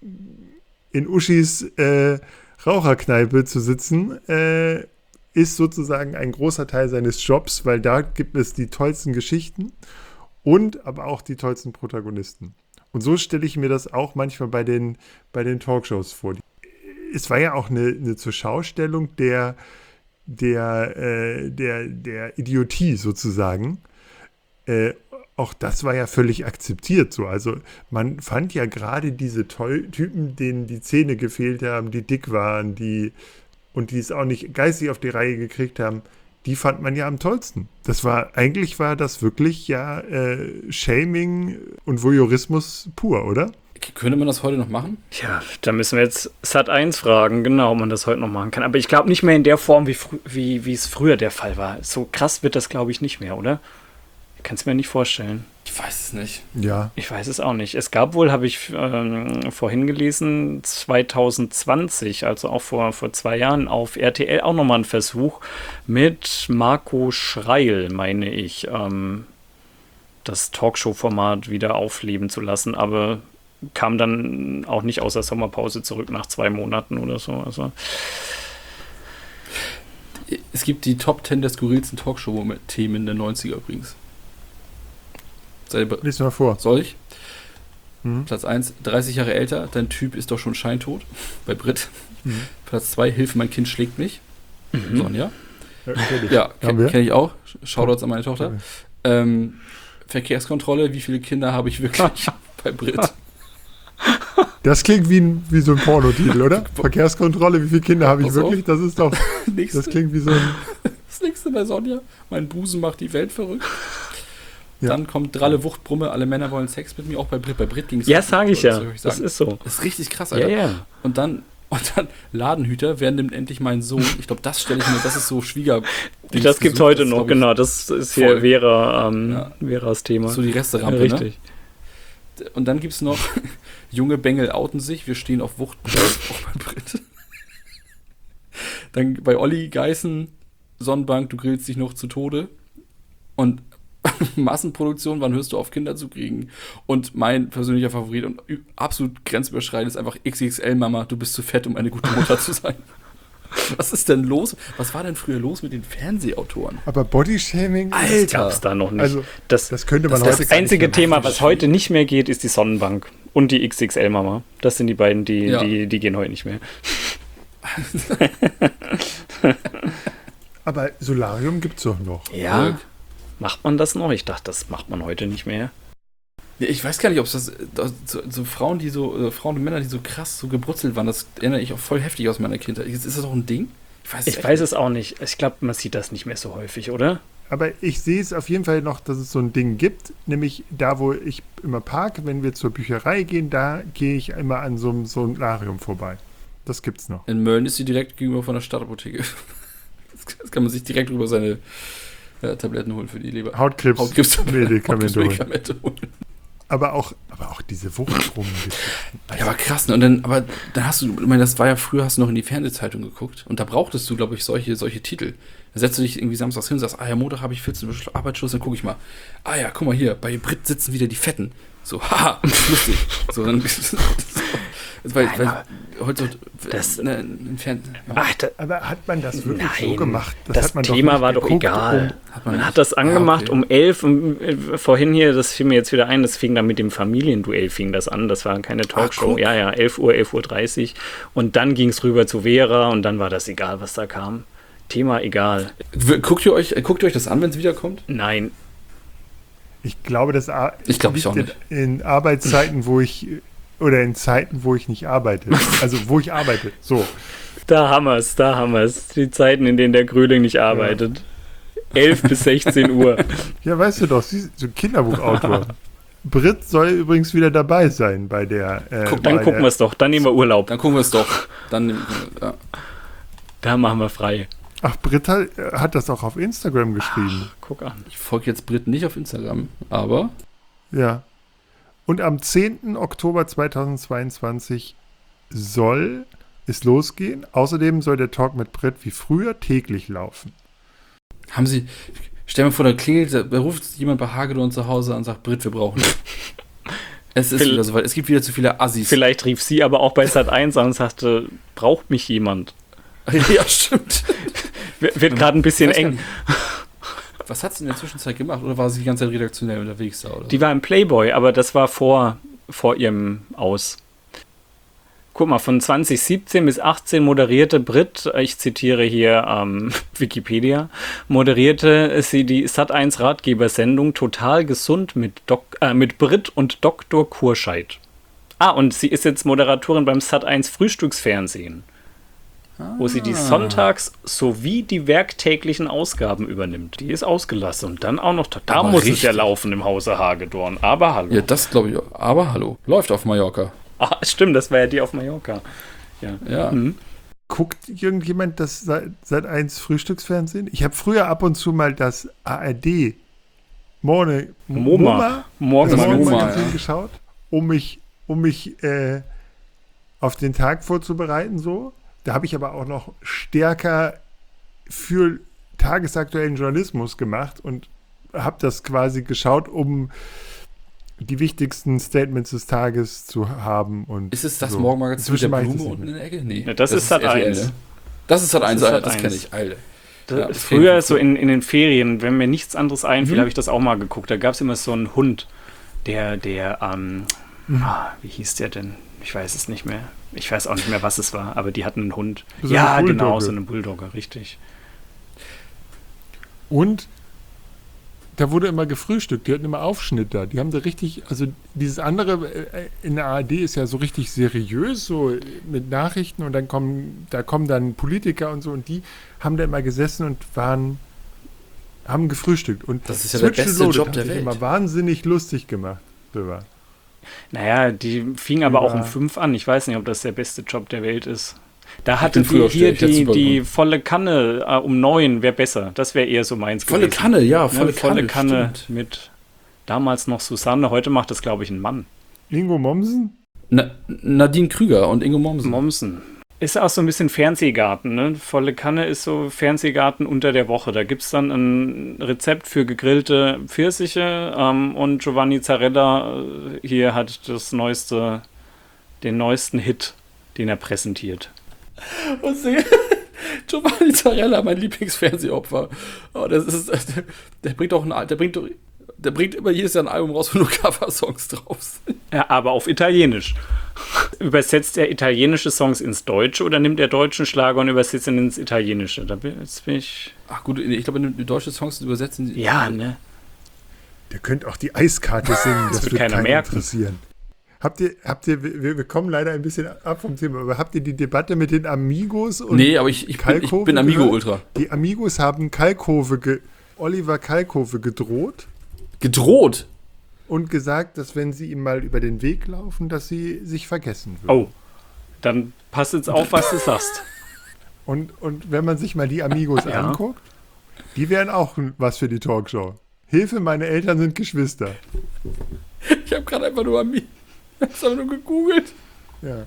in Uschis äh, Raucherkneipe zu sitzen, äh, ist sozusagen ein großer Teil seines Jobs, weil da gibt es die tollsten Geschichten und aber auch die tollsten Protagonisten. Und so stelle ich mir das auch manchmal bei den, bei den Talkshows vor. Es war ja auch eine, eine Zurschaustellung der, der, äh, der, der Idiotie sozusagen. Äh, auch das war ja völlig akzeptiert so. Also man fand ja gerade diese Toll Typen, denen die Zähne gefehlt haben, die dick waren, die und die es auch nicht geistig auf die Reihe gekriegt haben, die fand man ja am tollsten. Das war, eigentlich war das wirklich ja äh, Shaming und Voyeurismus pur, oder? Könnte man das heute noch machen? Ja, da müssen wir jetzt Sat eins fragen, genau, ob man das heute noch machen kann. Aber ich glaube nicht mehr in der Form, wie, wie, wie es früher der Fall war. So krass wird das, glaube ich, nicht mehr, oder? Ich kann es mir nicht vorstellen. Ich weiß es nicht. Ja. Ich weiß es auch nicht. Es gab wohl, habe ich ähm, vorhin gelesen, zwanzig zwanzig, also auch vor, vor zwei Jahren, auf R T L auch nochmal einen Versuch mit Marco Schreil, meine ich. Ähm, das Talkshow-Format wieder aufleben zu lassen, aber kam dann auch nicht aus der Sommerpause zurück nach zwei Monaten oder so. Also es gibt die Top zehn der skurrilsten Talkshow-Themen der neunziger übrigens. Lies mal vor. Soll ich? Mhm. Platz eins, dreißig Jahre älter, dein Typ ist doch schon scheintot. Bei Brit. Mhm. Platz zwei, Hilfe, mein Kind schlägt mich. Mhm. Sonja. Ja, kenne kenn ich auch. Shoutouts an meine Tochter. Okay. Ähm, Verkehrskontrolle, wie viele Kinder habe ich wirklich bei Brit? Das klingt wie, ein, wie so ein Pornotitel, oder? Verkehrskontrolle, wie viele Kinder habe ich Pass wirklich? Auf. Das ist doch. Das klingt wie so ein. Das nächste bei Sonja. Mein Busen macht die Welt verrückt. Ja. Dann kommt Dralle Wuchtbrumme, alle Männer wollen Sex mit mir, auch bei Brit. Bei Brit ging es. Ja, sage ich ja. Das, das ist so. Das ist richtig krass, Alter. Ja, ja. Und dann, und dann Ladenhüter, wer nimmt endlich meinen Sohn? Ich glaube, das stelle ich mir, das ist so Schwieger. Das gibt es heute noch, genau. Das ist hier Vera, ähm, ja. Veras Thema. So die Resterampe, ja, richtig. Ne? Und dann gibt es noch junge Bengel outen sich, wir stehen auf Wuchtbrumme, auch bei Brit. Dann bei Olli Geißen, Sonnenbank, du grillst dich noch zu Tode. Und Massenproduktion, wann hörst du auf, Kinder zu kriegen? Und mein persönlicher Favorit und absolut grenzüberschreitend ist einfach X X L-Mama, du bist zu fett, um eine gute Mutter zu sein. Was ist denn los? Was war denn früher los mit den Fernsehautoren? Aber Bodyshaming? Alter! Das gab's da noch nicht. Also, das, das könnte man das heute Das einzige Thema, was heute nicht mehr geht, ist die Sonnenbank. Und die X X L-Mama. Das sind die beiden, die, ja. die, die gehen heute nicht mehr. Aber Solarium gibt's doch noch. Ja. Oder? Macht man das noch? Ich dachte, das macht man heute nicht mehr. Ja, ich weiß gar nicht, ob es das, das so, so Frauen, die so, äh, Frauen und Männer, die so krass so gebrutzelt waren, das erinnere ich auch voll heftig aus meiner Kindheit. Ist, ist das auch ein Ding? Ich weiß, ich weiß es auch nicht. Ich glaube, man sieht das nicht mehr so häufig, oder? Aber ich sehe es auf jeden Fall noch, dass es so ein Ding gibt, nämlich da, wo ich immer parke, wenn wir zur Bücherei gehen, da gehe ich immer an so einem Solarium vorbei. Das gibt's noch. In Mölln ist sie direkt gegenüber von der Stadtapotheke. Das kann man sich direkt über seine ja, Tabletten holen für die Leber. Hautkrebs, Hautkrebs-Medikamente holen. holen. Aber auch, aber auch diese Wuchtrum. Ja, aber krass, ne? Und dann, aber dann hast du, ich meine, das war ja früher, hast du noch in die Fernsehzeitung geguckt und da brauchtest du, glaube ich, solche, solche Titel. Da setzt du dich irgendwie samstags hin und sagst, ah ja, Montag habe ich vierzehn Uhr Arbeitsschluss, dann gucke ich mal. Ah ja, guck mal hier, bei Brit sitzen wieder die Fetten. So, haha, lustig. So, dann so, weil, weil heute so, das, ne, im Fernsehen. Ja. Ach, da, aber hat man das wirklich nein, so gemacht? Das, das hat man Thema doch war doch geguckt, egal. Um, hat man, man hat das angemacht ja, okay. um elf. Und, äh, vorhin hier, das fiel mir jetzt wieder ein, das fing dann mit dem Familienduell fing das an. Das war keine Talkshow. Ach, ja, ja, elf Uhr, elf Uhr dreißig. Und dann ging es rüber zu Vera und dann war das egal, was da kam. Thema egal. Guckt ihr euch, guckt ihr euch das an, wenn es wiederkommt? Nein. Ich glaube, das ich glaube ich auch nicht. In Arbeitszeiten, wo ich oder in Zeiten, wo ich nicht arbeite. Also wo ich arbeite. So. Da haben wir es, da haben wir es. Die Zeiten, in denen der Gröling nicht arbeitet. Ja. elf bis sechzehn Uhr. Ja, weißt du doch, sie ist so ein Kinderbuchautor. Brit soll übrigens wieder dabei sein bei der. Äh, Guck, dann gucken wir es doch. Dann nehmen wir Urlaub. Dann gucken wir es doch. Dann, ja. Da machen wir frei. Ach, Brit hat, hat das auch auf Instagram geschrieben. Ach, guck an. Ich folge jetzt Brit nicht auf Instagram, aber. Ja. Und am zehnten Oktober zweitausendzweiundzwanzig soll es losgehen. Außerdem soll der Talk mit Brit wie früher täglich laufen. Haben Sie. Stell mir vor, da klingelt, da ruft jemand bei Hagedorn zu Hause an und sagt: Brit, wir brauchen dich. Es ist Vielleicht, wieder soweit. Es gibt wieder zu viele Assis. Vielleicht rief sie aber auch bei Sat eins an und sagte: Braucht mich jemand? Ja, stimmt. Wird gerade ein bisschen eng. Was hat sie in der Zwischenzeit gemacht? Oder war sie die ganze Zeit redaktionell unterwegs da? Oder? Die war im Playboy, aber das war vor, vor ihrem Aus. Guck mal, von zwanzig siebzehn bis achtzehn moderierte Brit, ich zitiere hier ähm, Wikipedia, moderierte sie die Sat eins Ratgebersendung Total gesund mit, Dok- äh, mit Brit und Doktor Kurscheid. Ah, und sie ist jetzt Moderatorin beim Sat eins Frühstücksfernsehen. Wo sie die Sonntags- sowie die werktäglichen Ausgaben übernimmt. Die ist ausgelassen. Und dann auch noch, da aber muss richtig. Es ja laufen im Hause Hagedorn. Aber hallo. Ja, das glaube ich auch. Aber hallo. Läuft auf Mallorca. Ah, stimmt, das war ja die auf Mallorca. Ja. ja. Mhm. Guckt irgendjemand das Sat eins Frühstücksfernsehen? Ich habe früher ab und zu mal das A R D Morne, MoMA, Morgen also MoMA ja. geschaut, um mich, um mich äh, auf den Tag vorzubereiten so. Da habe ich aber auch noch stärker für tagesaktuellen Journalismus gemacht und habe das quasi geschaut, um die wichtigsten Statements des Tages zu haben. Und Ist es das so. Morgenmagazin mit der Inzwischen weiß ich Blume es unten nicht in der Ecke? Nee. Ja, das ist Sat R T L, eins. ne? Das ist Sat eins, Das ist das, Sat das kenne eins. ich, Alter. Das Ja, das früher kenn ich so in, in den Ferien, wenn mir nichts anderes einfiel, Mhm. habe ich das auch mal geguckt. Da gab es immer so einen Hund, der, der, ähm, Mhm. ah, wie hieß der denn? Ich weiß es nicht mehr. Ich weiß auch nicht mehr, was es war, aber die hatten einen Hund. So eine ja, Bulldogge. genau, so eine Bulldogge, richtig. Und da wurde immer gefrühstückt, die hatten immer Aufschnitt da. Die haben da richtig, also dieses andere äh, in der A R D ist ja so richtig seriös, so mit Nachrichten und dann kommen, da kommen dann Politiker und so und die haben da immer gesessen und waren, haben gefrühstückt. Und Das ist ja der Switch beste Reloaded Job hat der sich Welt. immer wahnsinnig lustig gemacht drüber. Naja, die fing aber auch Über- um fünf an. Ich weiß nicht, ob das der beste Job der Welt ist. Da hatte bin früher die hier aufstehen, ich hätte die, super die gemacht. volle Kanne äh, um neun wäre besser. Das wäre eher so meins Volle gewesen. Kanne, ja, Ne, volle Kanne. volle Kanne stimmt. mit damals noch Susanne. Heute macht das, glaube ich, ein Mann. Ingo Mommsen? Na, Nadine Krüger und Ingo Mommsen. Mommsen. Ist auch so ein bisschen Fernsehgarten, ne? Volle Kanne ist so Fernsehgarten unter der Woche. Da gibt es dann ein Rezept für gegrillte Pfirsiche ähm, und Giovanni Zarella äh, hier hat das neueste, den neuesten Hit, den er präsentiert. Und sehe Giovanni Zarella, mein Lieblingsfernsehopfer. Oh, das ist, der, der bringt auch ein, Al- der bringt, doch- der bringt immer jedes Jahr ein Album raus, wo nur Cover-Songs drauf sind. Ja, aber auf Italienisch. Übersetzt er italienische Songs ins Deutsche oder nimmt er deutschen Schlager und übersetzt ihn ins Italienische? Da bin, jetzt bin ich. Ach gut, ich glaube, die deutsche Songs übersetzen. Ja, ne? Der könnte auch die Eiskarte singen, das, Das wird wird keiner keinen merken. interessieren. Habt ihr, habt ihr, wir, wir kommen leider ein bisschen ab vom Thema, aber habt ihr die Debatte mit den Amigos und Nee, aber ich, ich, bin, ich Kalkofe bin gehört? Amigo-Ultra. Die Amigos haben Kalkofe, ge, Oliver Kalkofe gedroht Gedroht? und gesagt, dass wenn sie ihm mal über den Weg laufen, dass sie sich vergessen würden. Oh, dann pass jetzt auf, was du sagst. Und, und wenn man sich mal die Amigos Ja. anguckt, die wären auch was für die Talkshow. Hilfe, meine Eltern sind Geschwister. Ich habe gerade einfach nur Ami- ich hab's einfach nur gegoogelt. Ja.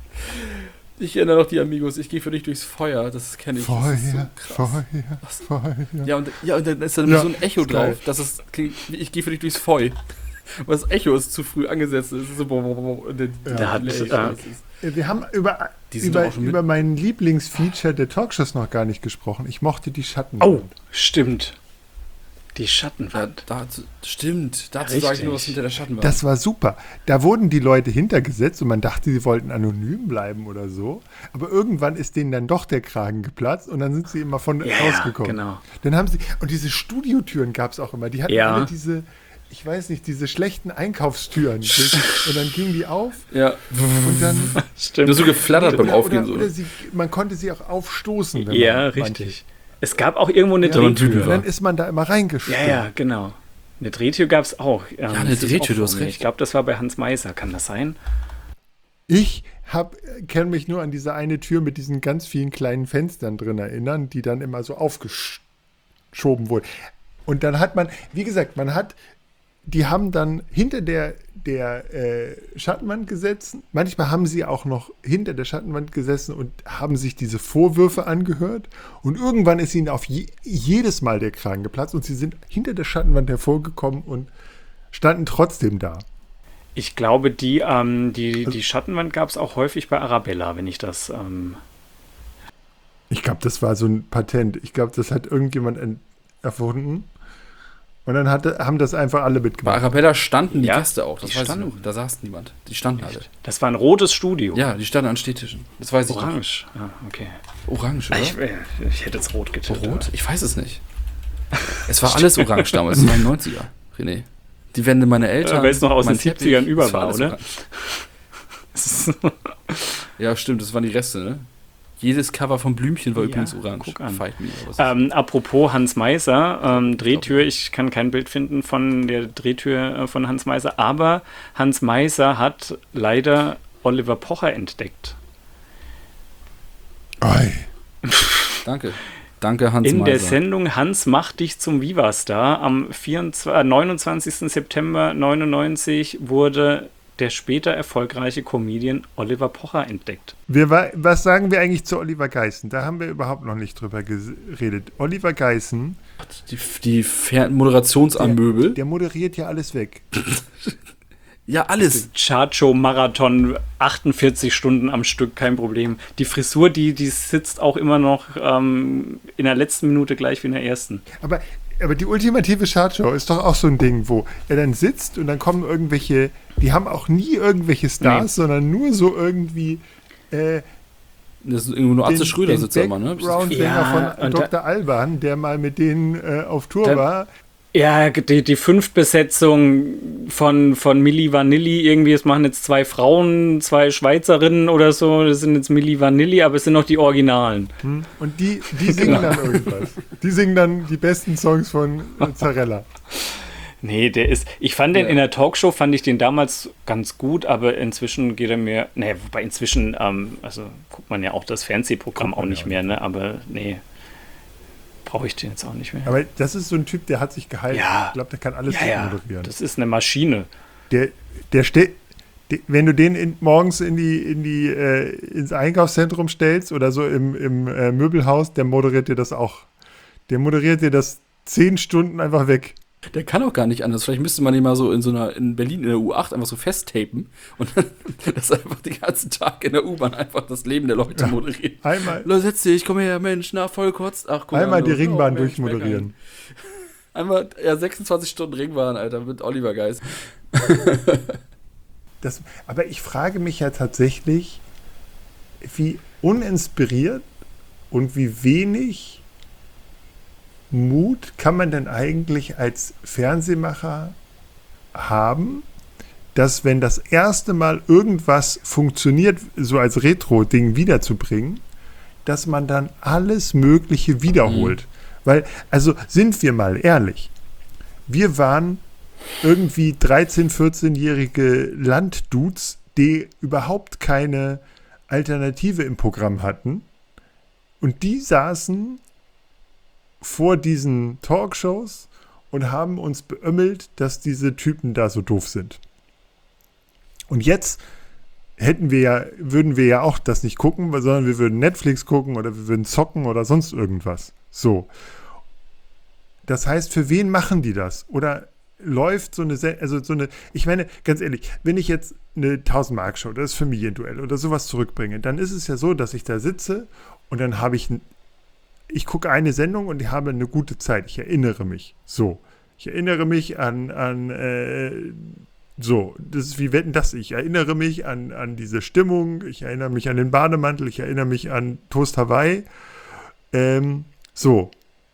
Ich erinnere noch die Amigos. Ich gehe für dich durchs Feuer. Das kenne ich. Das ist so Feuer, krass. Feuer, Feuer. Ja, und, ja, und dann ist da Ja, so ein Echo ist geil. drauf. Das ist, klingt, wie ich gehe für dich durchs Feu. Aber das Echo ist zu früh angesetzt. Es ist so, boah, boah, boah, und dann, Ja. Da hat- Delay, äh, das ist- Wir haben über, Die sind über, auch schon mit- über meinen Lieblingsfeature der Talkshows noch gar nicht gesprochen. Ich mochte die Schatten. Oh, stimmt. Die Ja, Schattenwand. dazu, stimmt, dazu Richtig. sage ich nur, was hinter der Schatten war. Das war super. Da wurden die Leute hintergesetzt und man dachte, sie wollten anonym bleiben oder so. Aber irgendwann ist denen dann doch der Kragen geplatzt und dann sind sie immer von Ja, rausgekommen. genau. Dann haben sie, und diese Studiotüren gab es auch immer. Die hatten Ja. alle diese, ich weiß nicht, diese schlechten Einkaufstüren. Und dann gingen die auf ja, und dann. Stimmt. nur so geflattert beim Oder, Aufgehen. oder, So. oder sie, man konnte sie auch aufstoßen. Wenn Ja, man richtig. Es gab auch irgendwo eine Ja, Wenn man Drehtür. wütend Und war. dann ist man da immer reingestürmt. Ja, ja, genau. Eine Drehtür gab es auch. Ähm, eine das ist Drehtür, auch du hast vor mir. recht. Ich glaube, das war bei Hans Meiser. Kann das sein? Ich kenne mich nur an diese eine Tür mit diesen ganz vielen kleinen Fenstern drin erinnern, die dann immer so aufgeschoben wurden. Und dann hat man, wie gesagt, man hat, die haben dann hinter der, der äh, Schattenwand gesessen. Manchmal haben sie auch noch hinter der Schattenwand gesessen und haben sich diese Vorwürfe angehört. Und irgendwann ist ihnen auf je, jedes Mal der Kragen geplatzt und sie sind hinter der Schattenwand hervorgekommen und standen trotzdem da. Ich glaube, die, ähm, die, Also die Schattenwand gab es auch häufig bei Arabella, wenn ich das. Ähm, Ich glaube, das war so ein Patent. Ich glaube, das hat irgendjemand en- erfunden. Und dann hatte, haben das einfach alle Bei mitgemacht. Arabella standen die Ja, Gäste auch, das die weiß standen. ich noch. Da saß niemand. Die standen alle. das war ein rotes Studio. Ja, die standen an Stehtischen. Das weiß ich noch. Orange. Ah, okay. Orange, oder? Ich, äh, ich hätte jetzt rot getippt. Rot? Ich weiß es nicht. Es war alles orange damals, es waren neunziger, René. Die Wände meiner Eltern. Ja, weil es noch aus mein den siebzigern über es war, alles oder? orange. Ja, stimmt, das waren die Reste, ne? Jedes Cover von Blümchen war Ja, übrigens orange. guck an. Fight me, aber es ist- Ähm, apropos Hans Meiser, ähm, Drehtür, ich kann kein Bild finden von der Drehtür äh, von Hans Meiser, aber Hans Meiser hat leider Oliver Pocher entdeckt. Oi. Danke. Danke, Hans In Meiser. der Sendung Hans macht dich zum Viva-Star am vierundzwanzigsten, äh, neunundzwanzigsten September neunundneunzig wurde der später erfolgreiche Comedian Oliver Pocher entdeckt. Wir, was sagen wir eigentlich zu Oliver Geissen? Da haben wir überhaupt noch nicht drüber geredet. Oliver Geissen. Die, die Fer- Moderationsamöbel. Der, der moderiert ja alles weg. Ja, alles. Chartshow-Marathon, achtundvierzig Stunden am Stück, kein Problem. Die Frisur, die, die sitzt auch immer noch ähm, in der letzten Minute gleich wie in der ersten. Aber, aber die ultimative Chartshow ist doch auch so ein Ding, wo er dann sitzt und dann kommen irgendwelche, die haben auch nie irgendwelche Stars, nee. sondern nur so irgendwie äh, das ist irgendwo nur Atze Schröder sitzt da immer, ne? Background-Sänger ja, von Doktor Alban, der mal mit denen äh, auf Tour da, war. Ja, die, die Fünftbesetzung von, von Milli Vanilli, irgendwie, es machen jetzt zwei Frauen, zwei Schweizerinnen oder so, das sind jetzt Milli Vanilli, aber es sind noch die Originalen. Hm. Und die, die singen dann irgendwas. Die singen dann die besten Songs von Zarella. Nee, der ist, ich fand den ja. in der Talkshow, fand ich den damals ganz gut, aber inzwischen geht er mir, nee, wobei inzwischen, ähm, also guckt man ja auch das Fernsehprogramm auch nicht mehr, ne, aber nee. Brauche ich den jetzt auch nicht mehr. Aber das ist so ein Typ, der hat sich gehalten. Ja. Ich glaube, der kann alles ja, ja. moderieren. Das ist eine Maschine. Der, der steht, wenn du den in, morgens in die, in die, äh, ins Einkaufszentrum stellst oder so im, im äh, Möbelhaus, der moderiert dir das auch. Der moderiert dir das zehn Stunden einfach weg. Der kann auch gar nicht anders. Vielleicht müsste man ihn mal so in so einer, in Berlin in der U acht einfach so festtapen und dann das einfach den ganzen Tag in der U-Bahn einfach das Leben der Leute ja. moderieren. Einmal. Los, setz dich, komm her, Mensch, na, voll kotzt. Ach, guck Einmal an, die Ringbahn oh, Mensch, durchmoderieren. Einmal, ja, sechsundzwanzig Stunden Ringbahn, Alter, mit Oliver Geiss. Das, aber ich frage mich ja tatsächlich, wie uninspiriert und wie wenig Mut kann man denn eigentlich als Fernsehmacher haben, dass wenn das erste Mal irgendwas funktioniert, so als Retro-Ding wiederzubringen, dass man dann alles Mögliche wiederholt. Mhm. Weil, also sind wir mal ehrlich, wir waren irgendwie dreizehn-, vierzehnjährige Landdudes, die überhaupt keine Alternative im Programm hatten und die saßen vor diesen Talkshows und haben uns beömmelt, dass diese Typen da so doof sind. Und jetzt hätten wir ja, würden wir ja auch das nicht gucken, sondern wir würden Netflix gucken oder wir würden zocken oder sonst irgendwas. So. Das heißt, für wen machen die das? Oder läuft so eine, also so eine, ich meine, ganz ehrlich, wenn ich jetzt eine tausend-Mark-Show, das Familienduell oder sowas zurückbringe, dann ist es ja so, dass ich da sitze und dann habe ich ein Ich gucke eine Sendung und ich habe eine gute Zeit. Ich erinnere mich. So. Ich erinnere mich an, an äh, so, das ist wie Wetten, das. Ich erinnere mich an, an diese Stimmung. Ich erinnere mich an den Bademantel. Ich erinnere mich an Toast Hawaii. Ähm, so.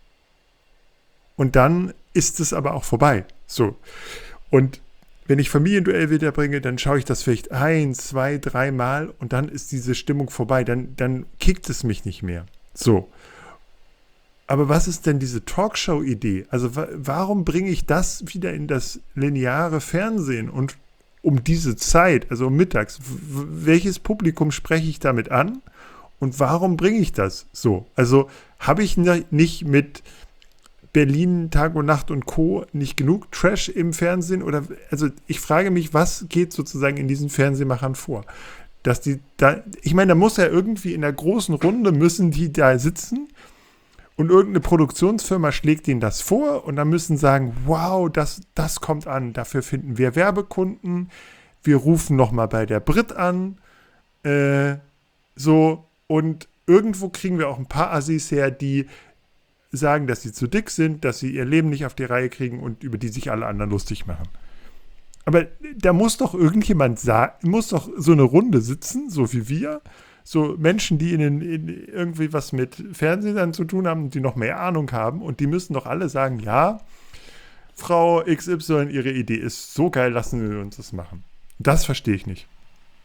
Und dann ist es aber auch vorbei. So. Und wenn ich Familienduell wiederbringe, dann schaue ich das vielleicht ein, zwei, drei Mal und dann ist diese Stimmung vorbei. Dann, dann kickt es mich nicht mehr. So. Aber was ist denn diese Talkshow-Idee? Also wa- warum bringe ich das wieder in das lineare Fernsehen und um diese Zeit, also um mittags, w- welches Publikum spreche ich damit an und warum bringe ich das so? Also habe ich n- nicht mit Berlin, Tag und Nacht und Co. nicht genug Trash im Fernsehen? Oder also ich frage mich, was geht sozusagen in diesen Fernsehmachern vor? Dass die da, ich meine, da muss ja irgendwie in der großen Runde müssen die da sitzen. Und irgendeine Produktionsfirma schlägt ihnen das vor und dann müssen sagen, wow, das, das kommt an, dafür finden wir Werbekunden, wir rufen nochmal bei der Brit an, äh, so, und irgendwo kriegen wir auch ein paar Assis her, die sagen, dass sie zu dick sind, dass sie ihr Leben nicht auf die Reihe kriegen und über die sich alle anderen lustig machen. Aber da muss doch irgendjemand sagen, muss doch so eine Runde sitzen, so wie wir, so Menschen, die in, den, in irgendwie was mit Fernsehen zu tun haben, die noch mehr Ahnung haben und die müssen doch alle sagen, ja, Frau X Y, ihre Idee ist so geil, lassen wir uns das machen. Das verstehe ich nicht.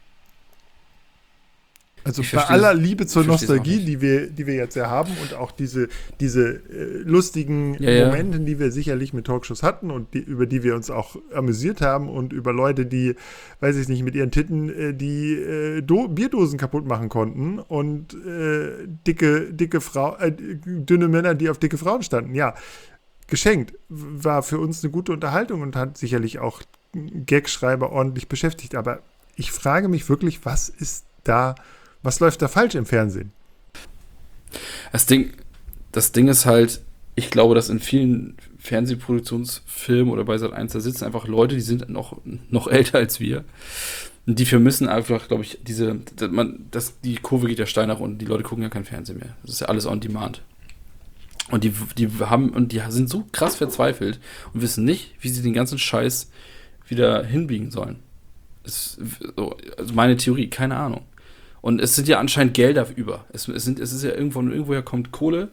Also ich bei aller Liebe zur Nostalgie, die wir, die wir jetzt ja haben und auch diese, diese äh, lustigen ja, Momente, ja. die wir sicherlich mit Talkshows hatten und die, über die wir uns auch amüsiert haben und über Leute, die, weiß ich nicht, mit ihren Titten äh, die äh, Do- Bierdosen kaputt machen konnten und äh, dicke, dicke Frau, äh, dünne Männer, die auf dicke Frauen standen. Ja, geschenkt. War für uns eine gute Unterhaltung und hat sicherlich auch Gagschreiber ordentlich beschäftigt. Aber ich frage mich wirklich, was ist da, was läuft da falsch im Fernsehen? Das Ding, das Ding ist halt, ich glaube, dass in vielen Fernsehproduktionsfilmen oder bei Sat eins, da sitzen einfach Leute, die sind noch, noch älter als wir. Und die vermissen einfach, glaube ich, diese, dass man, das, die Kurve geht ja steil nach unten, die Leute gucken ja kein Fernsehen mehr. Das ist ja alles on demand. Und die, die haben, und die sind so krass verzweifelt und wissen nicht, wie sie den ganzen Scheiß wieder hinbiegen sollen. Das ist so, also meine Theorie, keine Ahnung. Und es sind ja anscheinend Gelder über. Es, es, sind, es ist ja irgendwo, irgendwoher kommt Kohle.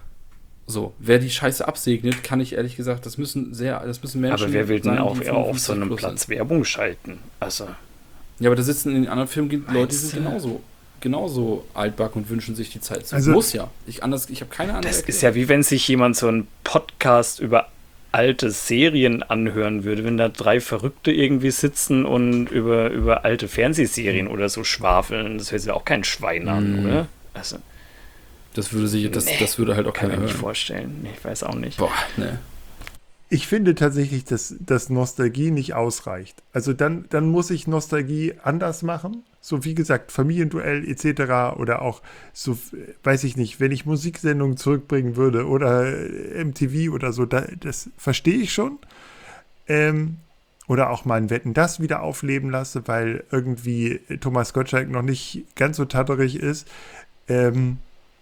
So, wer die Scheiße absegnet, kann ich ehrlich gesagt, das müssen sehr, das müssen Menschen. Aber wer will denn sein, auch die eher auf so einem fünfundfünfzig Platz Werbung schalten? Also. Ja, aber da sitzen in den anderen Filmen Leute, die Meinst sind du? genauso, genauso altback und wünschen sich die Zeit zu. Also- Muss ja. Ich, anders, ich habe keine andere Das ist ja wie wenn sich jemand so einen Podcast über alte Serien anhören würde, wenn da drei Verrückte irgendwie sitzen und über, über alte Fernsehserien oder so schwafeln. Das hört sich auch kein Schwein an, Mm. oder? Also, Das würde sich, das, Nee, das würde halt auch kann keiner ich mir nicht hören. vorstellen. Nee, ich weiß auch nicht. Boah, ne. Ich finde tatsächlich, dass, dass Nostalgie nicht ausreicht. Also dann, dann muss ich Nostalgie anders machen. So wie gesagt, Familienduell et cetera. Oder auch so, weiß ich nicht, wenn ich Musiksendungen zurückbringen würde oder M T V oder so, da, das verstehe ich schon. Ähm, oder auch mal ein Wetten, das wieder aufleben lasse, weil irgendwie Thomas Gottschalk noch nicht ganz so tatterig ist. Ähm,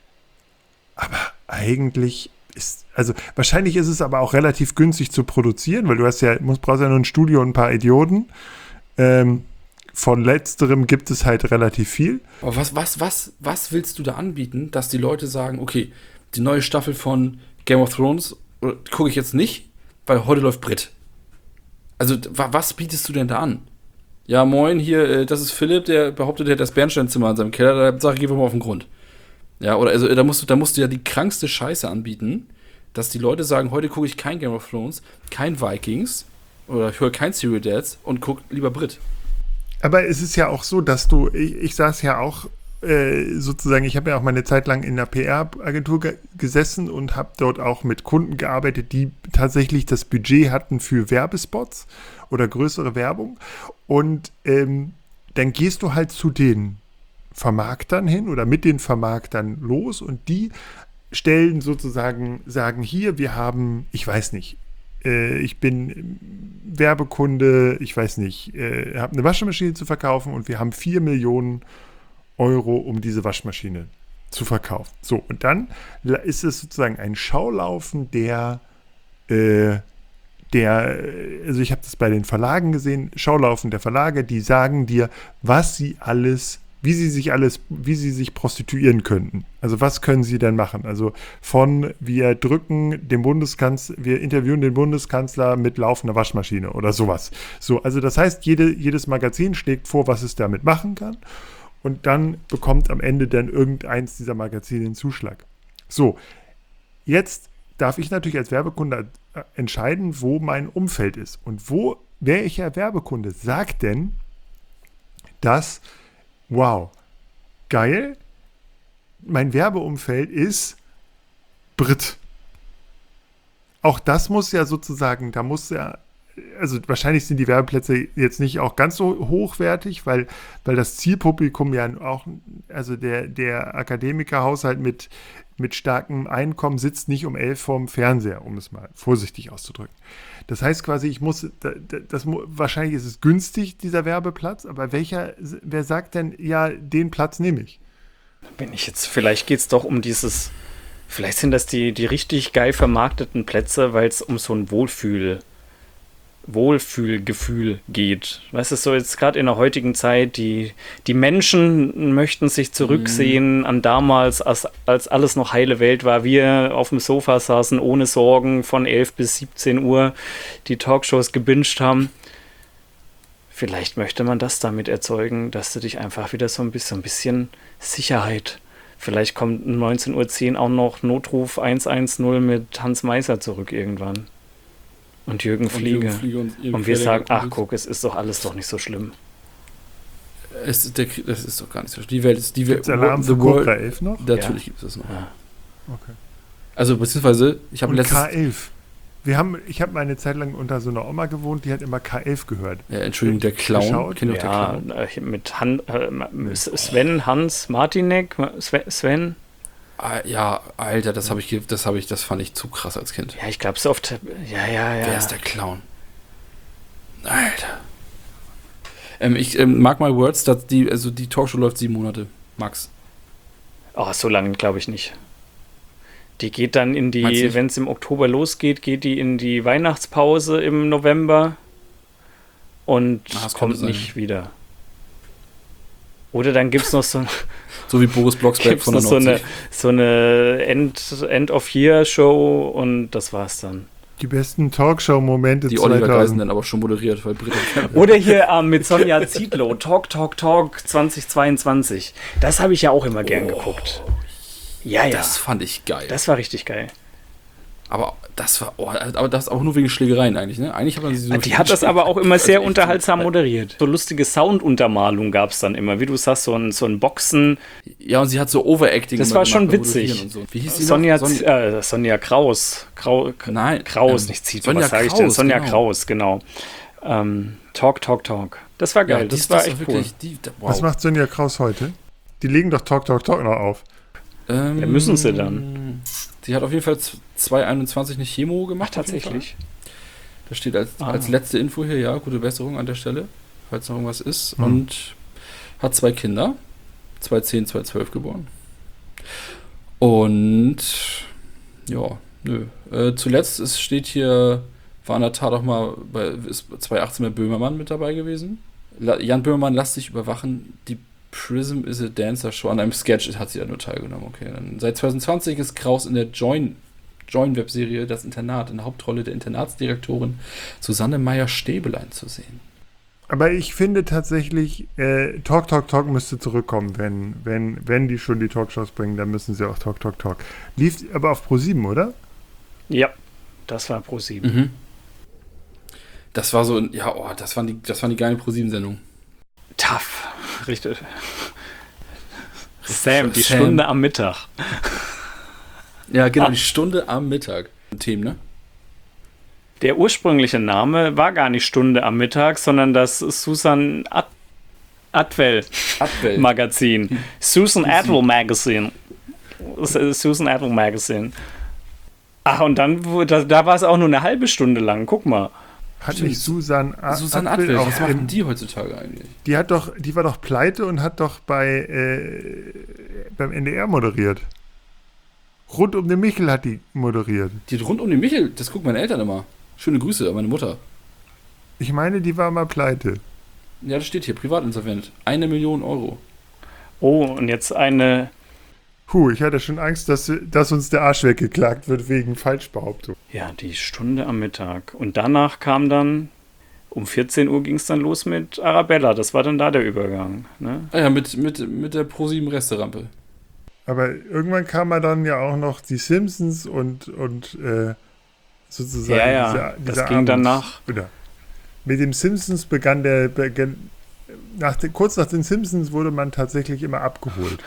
aber eigentlich ist, also wahrscheinlich ist es aber auch relativ günstig zu produzieren, weil du hast ja, musst, brauchst ja nur ein Studio und ein paar Idioten. Ähm, von letzterem gibt es halt relativ viel. Aber was, was, was, was willst du da anbieten, dass die Leute sagen, okay, die neue Staffel von Game of Thrones gucke ich jetzt nicht, weil heute läuft Brit. Also, wa, was bietest du denn da an? Ja, moin, hier, äh, das ist Philipp, der behauptet, er hat das Bernsteinzimmer in seinem Keller, da sag ich, geh mal auf den Grund. Ja, oder also da musst du, da musst du ja die krankste Scheiße anbieten, dass die Leute sagen, heute gucke ich kein Game of Thrones, kein Vikings oder ich höre kein Serial Dads und guck lieber Brit. Aber es ist ja auch so, dass du, ich, ich saß ja auch äh, sozusagen, ich habe ja auch meine Zeit lang in einer P R-Agentur ge- gesessen und habe dort auch mit Kunden gearbeitet, die tatsächlich das Budget hatten für Werbespots oder größere Werbung. Und ähm, dann gehst du halt zu den Vermarktern hin oder mit den Vermarktern los und die stellen sozusagen, sagen hier, wir haben, ich weiß nicht, äh, ich bin Werbekunde, ich weiß nicht, äh, habe eine Waschmaschine zu verkaufen und wir haben vier Millionen Euro, um diese Waschmaschine zu verkaufen. So, und dann ist es sozusagen ein Schaulaufen der, äh, der, also ich habe das bei den Verlagen gesehen, Schaulaufen der Verlage, die sagen dir, was sie alles wie sie sich alles, wie sie sich prostituieren könnten. Also was können sie denn machen? Also von wir drücken den Bundeskanzler, wir interviewen den Bundeskanzler mit laufender Waschmaschine oder sowas. So, also das heißt, jede, jedes Magazin schlägt vor, was es damit machen kann und dann bekommt am Ende dann irgendeins dieser Magazine einen Zuschlag. So, jetzt darf ich natürlich als Werbekunde entscheiden, wo mein Umfeld ist und wo, welcher Werbekunde sagt denn, dass wow, geil. Mein Werbeumfeld ist Brit. Auch das muss ja sozusagen, da muss ja, also wahrscheinlich sind die Werbeplätze jetzt nicht auch ganz so hochwertig, weil, weil das Zielpublikum ja auch, also der, der Akademikerhaushalt mit, mit starkem Einkommen sitzt nicht um elf vorm Fernseher, um es mal vorsichtig auszudrücken. Das heißt quasi, ich muss, das, das, wahrscheinlich ist es günstig, dieser Werbeplatz, aber welcher, wer sagt denn, ja, den Platz nehme ich? Wenn ich jetzt, vielleicht geht es doch um dieses, vielleicht sind das die, die richtig geil vermarkteten Plätze, weil es um so ein Wohlfühl, Wohlfühlgefühl geht. Weißt du, so jetzt gerade in der heutigen Zeit, die, die Menschen möchten sich zurücksehen mhm. an damals, als, als alles noch heile Welt war. Wir auf dem Sofa saßen ohne Sorgen von elf bis siebzehn Uhr, die Talkshows gebinged haben. Vielleicht möchte man das damit erzeugen, dass du dich einfach wieder so ein bisschen, ein bisschen Sicherheit. Vielleicht kommt um neunzehn Uhr zehn auch noch Notruf eins eins null mit Hans Meiser zurück irgendwann. Und Jürgen Fliege. Und, Jürgen Fliege und, und wir sagen, ach guck, es ist doch alles doch nicht so schlimm. Es ist der, das ist doch gar nicht so schlimm. Die Welt ist die Welt. Alarm für Cobra elf noch? Natürlich ja. gibt es das noch. Ja. Okay. Also beziehungsweise, ich habe letztes... K elf. Wir haben, ich habe mal eine Zeit lang unter so einer Oma gewohnt, die hat immer K elf gehört. Ja, Entschuldigung, der Clown. Geschaut? Kennt ihr Ja, noch der Clown? äh, mit Han, äh, Sven, Hans, Martinek, Sven, Sven. Ah, ja, Alter, das habe ich, ge- das habe ich, das fand ich zu krass als Kind. Ja, ich glaube, so oft. Ja, ja, ja. Wer ist der Clown? Alter. Ähm, ich ähm, mag my words, dass die, also die Talkshow läuft sieben Monate, Max. Oh, so lange glaube ich nicht. Die geht dann in Meinst du die, nicht? wenn es im Oktober losgeht, geht die in die Weihnachtspause im November und Ah, das kommt könnte sein. nicht wieder. Oder dann gibt es noch so, So wie Boris Blocksberg gibt's von noch der so eine, Nordsee. so eine End, End-of-Year-Show und das war's dann. Die besten Talkshow-Momente Die Oliver Geisen zweitausend. dann aber schon moderiert, weil Britta kennt. Oder hier ähm, mit Sonja Zietlow, Talk, Talk, Talk zweitausendzweiundzwanzig. Das habe ich ja auch immer gern Oh. geguckt. Ja, ja. Das fand ich geil. Das war richtig geil. aber das war, oh, aber das auch nur wegen Schlägereien eigentlich, ne? Eigentlich hat man sie so Die hat das aber auch immer Also sehr echt unterhaltsam so- moderiert. So lustige Sounduntermalung gab es dann immer. Wie du sagst, so ein, so ein Boxen. Ja, und sie hat so Overacting. Das immer war schon gemacht beim witzig. Moderieren und so. Wie hieß die Sonja, noch? Sonja, äh, Sonja Kraus. Krau, K- Nein, Kraus, ähm, nicht Zietlow. Sonja Was sage ich Kraus, denn? Sonja genau. Kraus, genau. Ähm, talk, Talk, Talk. Das war geil. ja, das die- war echt wirklich, die, da, wow. Was macht Sonja Kraus heute? Die legen doch Talk, Talk, Talk noch auf. Ähm, Ja, müssen sie dann. Sie hat auf jeden Fall zwanzig einundzwanzig eine Chemo Ach, gemacht. auf jeden tatsächlich. Fall. Das steht als, Ah. als letzte Info hier, ja, gute Besserung an der Stelle, falls noch irgendwas ist. Mhm. Und hat zwei Kinder, zweitausendzehn, zweitausendzwölf geboren. Und ja, nö. Äh, zuletzt ist, steht hier, war in der Tat auch mal bei ist zweitausendachtzehn bei Böhmermann mit dabei gewesen. La, Jan Böhmermann lässt sich überwachen, die Prism is a Dancer Show. An einem Sketch hat sie ja nur teilgenommen. Okay, dann seit zwanzig zwanzig ist Kraus in der Join Join-Webserie Das Internat in der Hauptrolle der Internatsdirektorin Susanne Meyer-Stäbelein zu sehen. Aber ich finde tatsächlich, äh, Talk, Talk, Talk müsste zurückkommen, wenn, wenn, wenn die schon die Talkshows bringen, dann müssen sie auch Talk, Talk, Talk. Lief aber auf ProSieben, oder? Ja, das war ProSieben. Mhm. Das war so, ja, oh, das waren die, das waren die geilen ProSieben-Sendungen. Tough. Richtig. Sam, die Sam. Stunde am Mittag. Ja, genau, Ah. die Stunde am Mittag. Themen, ne? Der ursprüngliche Name war gar nicht Stunde am Mittag, sondern das Susan Ad Atwell Abwell. Magazin. Susan Atwell Magazine. Das ist Susan Atwell Magazine. Ach, und dann, wo- da, da war es auch nur eine halbe Stunde lang. Guck mal. Hat Stimmt. nicht Susan, A- Susanne Atwell Atwell, auch was macht denn im, die heutzutage eigentlich? die hat doch, die war doch pleite und hat doch bei äh, beim N D R moderiert. Rund um den Michel hat die moderiert. Die hat rund um den Michel, das gucken meine Eltern immer. Schöne Grüße an meine Mutter. Ich meine, die war mal pleite. Ja, das steht hier, privatinsolvent. Eine Million Euro. Oh, und jetzt eine. Puh, ich hatte schon Angst, dass, dass uns der Arsch weggeklagt wird wegen Falschbehauptung. Ja, die Stunde am Mittag. Und danach kam dann. Um vierzehn Uhr ging es dann los mit Arabella. Das war dann da der Übergang. Ne? Ah ja, mit, mit, mit der ProSieben Resterampe. Aber irgendwann kam er dann ja auch noch die Simpsons und, und äh, sozusagen Ja, ja, diese, das diese ging dann nach- Oder, mit dem Simpsons begann der, begann, nach den, kurz nach den Simpsons wurde man tatsächlich immer abgeholt.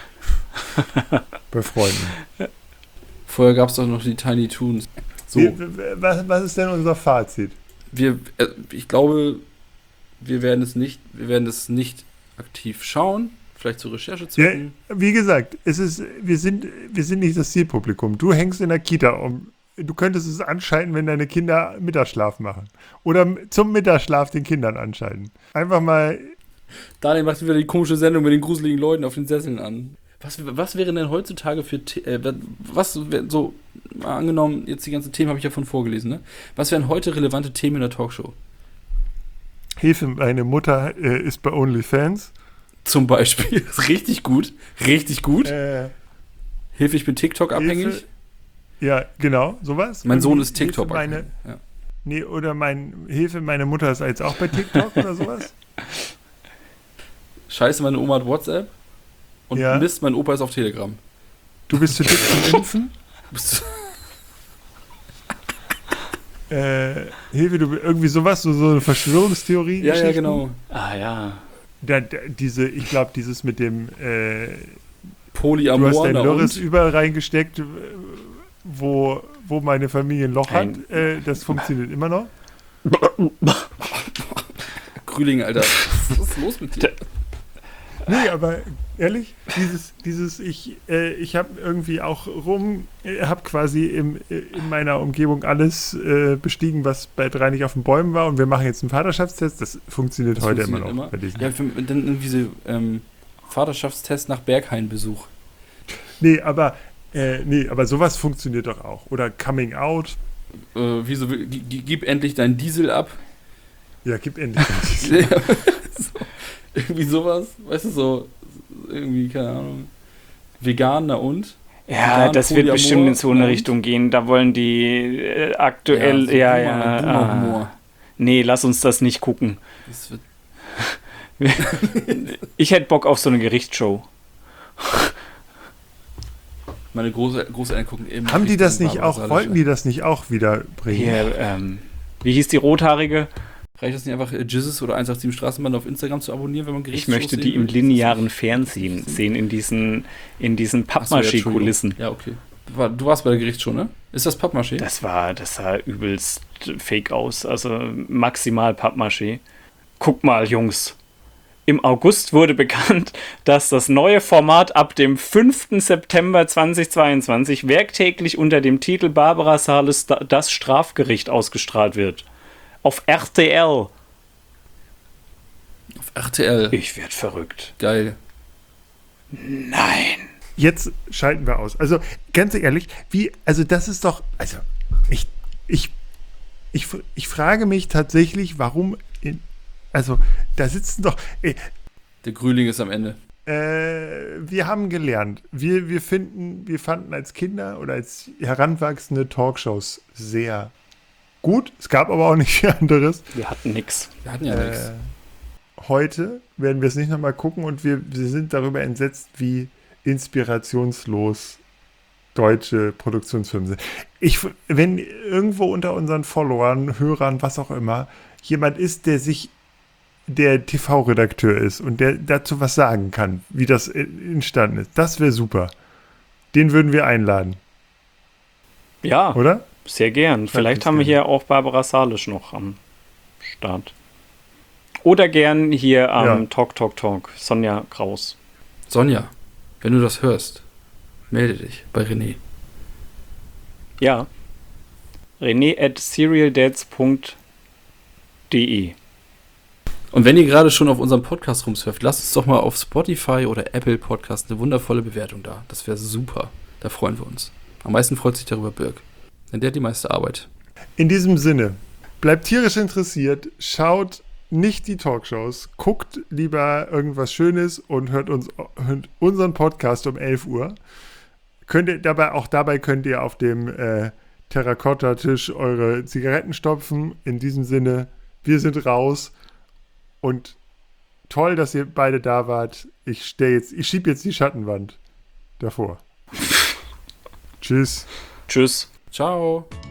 Bei Freunden. Vorher gab es doch noch die Tiny Toons. So, Wie, was, was ist denn unser Fazit? wir, äh, ich glaube, wir werden es nicht, wir werden es nicht aktiv schauen. Vielleicht zur Recherche Ja, zücken. wie gesagt, es ist, wir, sind, wir sind nicht das Zielpublikum. Du hängst in der Kita um. Du könntest es anschalten, wenn deine Kinder Mittagsschlaf machen. Oder zum Mittagsschlaf den Kindern anschalten. Einfach mal. Daniel macht wieder die komische Sendung mit den gruseligen Leuten auf den Sesseln an. Was, was wären denn heutzutage für, The- äh, was, wär- so, mal angenommen, jetzt die ganzen Themen habe ich ja von vorgelesen, ne? Was wären heute relevante Themen in der Talkshow? Hilfe, meine Mutter äh, ist bei OnlyFans. Zum Beispiel, richtig gut, richtig gut. Äh, Hilfe, ich bin TikTok abhängig. Hilfe. Ja, genau, sowas. Mein Sohn Irgendwie ist TikTok Hilfe, meine, abhängig. Ja. nee, oder mein Hilfe, meine Mutter ist jetzt auch bei TikTok oder sowas. Scheiße, meine Oma hat WhatsApp. Und Ja. Mist, mein Opa ist auf Telegram. Du bist zu dick zum Impfen. Bist Äh, Hilfe, du irgendwie sowas, so, so eine Verschwörungstheorie. du- ja, ja, genau. Ah ja. Da, da, diese, ich glaube, dieses mit dem, äh, du hast Polyamor, dein na Lörres und? überall reingesteckt, äh, wo, wo meine Familie ein Loch Nein. hat. Äh, das funktioniert immer noch. Grüling, Alter. Was ist los mit dir? Nee, aber ehrlich, dieses, dieses ich, äh, ich habe irgendwie auch rum, äh, habe quasi im, äh, in meiner Umgebung alles äh, bestiegen, was bei drei nicht auf den Bäumen war und wir machen jetzt einen Vaterschaftstest, das funktioniert Das heute funktioniert immer noch. immer. Bei diesen. Ja, für, dann irgendwie so ähm, Vaterschaftstest nach Berghain-Besuch. Nee, aber, äh, nee, aber sowas funktioniert doch auch. Oder Coming Out. Äh, wieso, g- g- gib endlich deinen Diesel ab. Ja, gib endlich. Ja, so, irgendwie sowas, weißt du, so, irgendwie, keine Ahnung, vegan, na und? Ja, Vegan, das wird Polyamor, bestimmt in so eine na und? Richtung gehen. Da wollen die äh, aktuell, so ja, Boomer- ja. Boomer-Humor. ah. Nee, lass uns das nicht gucken. Das wird, Ich hätte Bock auf so eine Gerichtsshow. meine Groß Großeltern gucken eben. Haben die das nicht Barbara auch, Salisch wollten an. die das nicht auch wieder bringen? Hier, ähm, wie hieß die Rothaarige? Reicht das nicht einfach, äh, Jizzes oder eins acht sieben Straßenbahn auf Instagram zu abonnieren, wenn man Ich Gerichtsshows möchte sehen die im will? linearen Fernsehen sehen, in diesen, in diesen Ach so, ja, Entschuldigung. Pappmaché-Kulissen. Ja, okay. War- Du warst bei der Gerichtsshow, ne? Ist das Pappmaché? Das war, das sah übelst fake aus, also maximal Pappmaché. Guck mal, Jungs. Im August wurde bekannt, dass das neue Format ab dem fünften September zweitausendzweiundzwanzig werktäglich unter dem Titel Barbara Salisch das Strafgericht ausgestrahlt wird. Auf R T L. Auf R T L. Ich werd verrückt. Geil. Nein. Jetzt schalten wir aus. Also ganz ehrlich, wie, also das ist doch, also ich, ich, ich, ich frage mich tatsächlich, warum, in, also da sitzen doch, ey, Der Grüling ist am Ende. äh, wir haben gelernt, wir, wir finden, wir fanden als Kinder oder als Heranwachsende Talkshows sehr gut. Es gab aber auch nicht viel anderes. Wir hatten nix. Wir hatten ja Äh, nichts. heute werden wir es nicht nochmal gucken und wir, wir sind darüber entsetzt, wie inspirationslos deutsche Produktionsfirmen sind. Ich, wenn irgendwo unter unseren Followern, Hörern, was auch immer, jemand ist, der sich, der T V-Redakteur ist und der dazu was sagen kann, wie das entstanden ist, das wäre super. Den würden wir einladen, Ja, oder? sehr gern. Vielleicht uns haben wir gerne. hier auch Barbara Salisch noch am Start. Oder gern hier am Ja. Talk, Talk, Talk. Sonja Kraus. Sonja, wenn du das hörst, melde dich bei René. Ja. René at serialdads punkt de. Und wenn ihr gerade schon auf unserem Podcast rumsurft, lasst uns doch mal auf Spotify oder Apple Podcast eine wundervolle Bewertung da. Das wäre super. Da freuen wir uns. Am meisten freut sich darüber Birk. Denn der hat die meiste Arbeit. In diesem Sinne, bleibt tierisch interessiert, schaut nicht die Talkshows, guckt lieber irgendwas Schönes und hört uns hört unseren Podcast um elf Uhr. Könnt ihr dabei, auch dabei könnt ihr auf dem äh, Terrakotta-Tisch eure Zigaretten stopfen. In diesem Sinne, wir sind raus und toll, dass ihr beide da wart. Ich stell jetzt, ich schieb jetzt die Schattenwand davor. Tschüss. Tschüss. Ciao.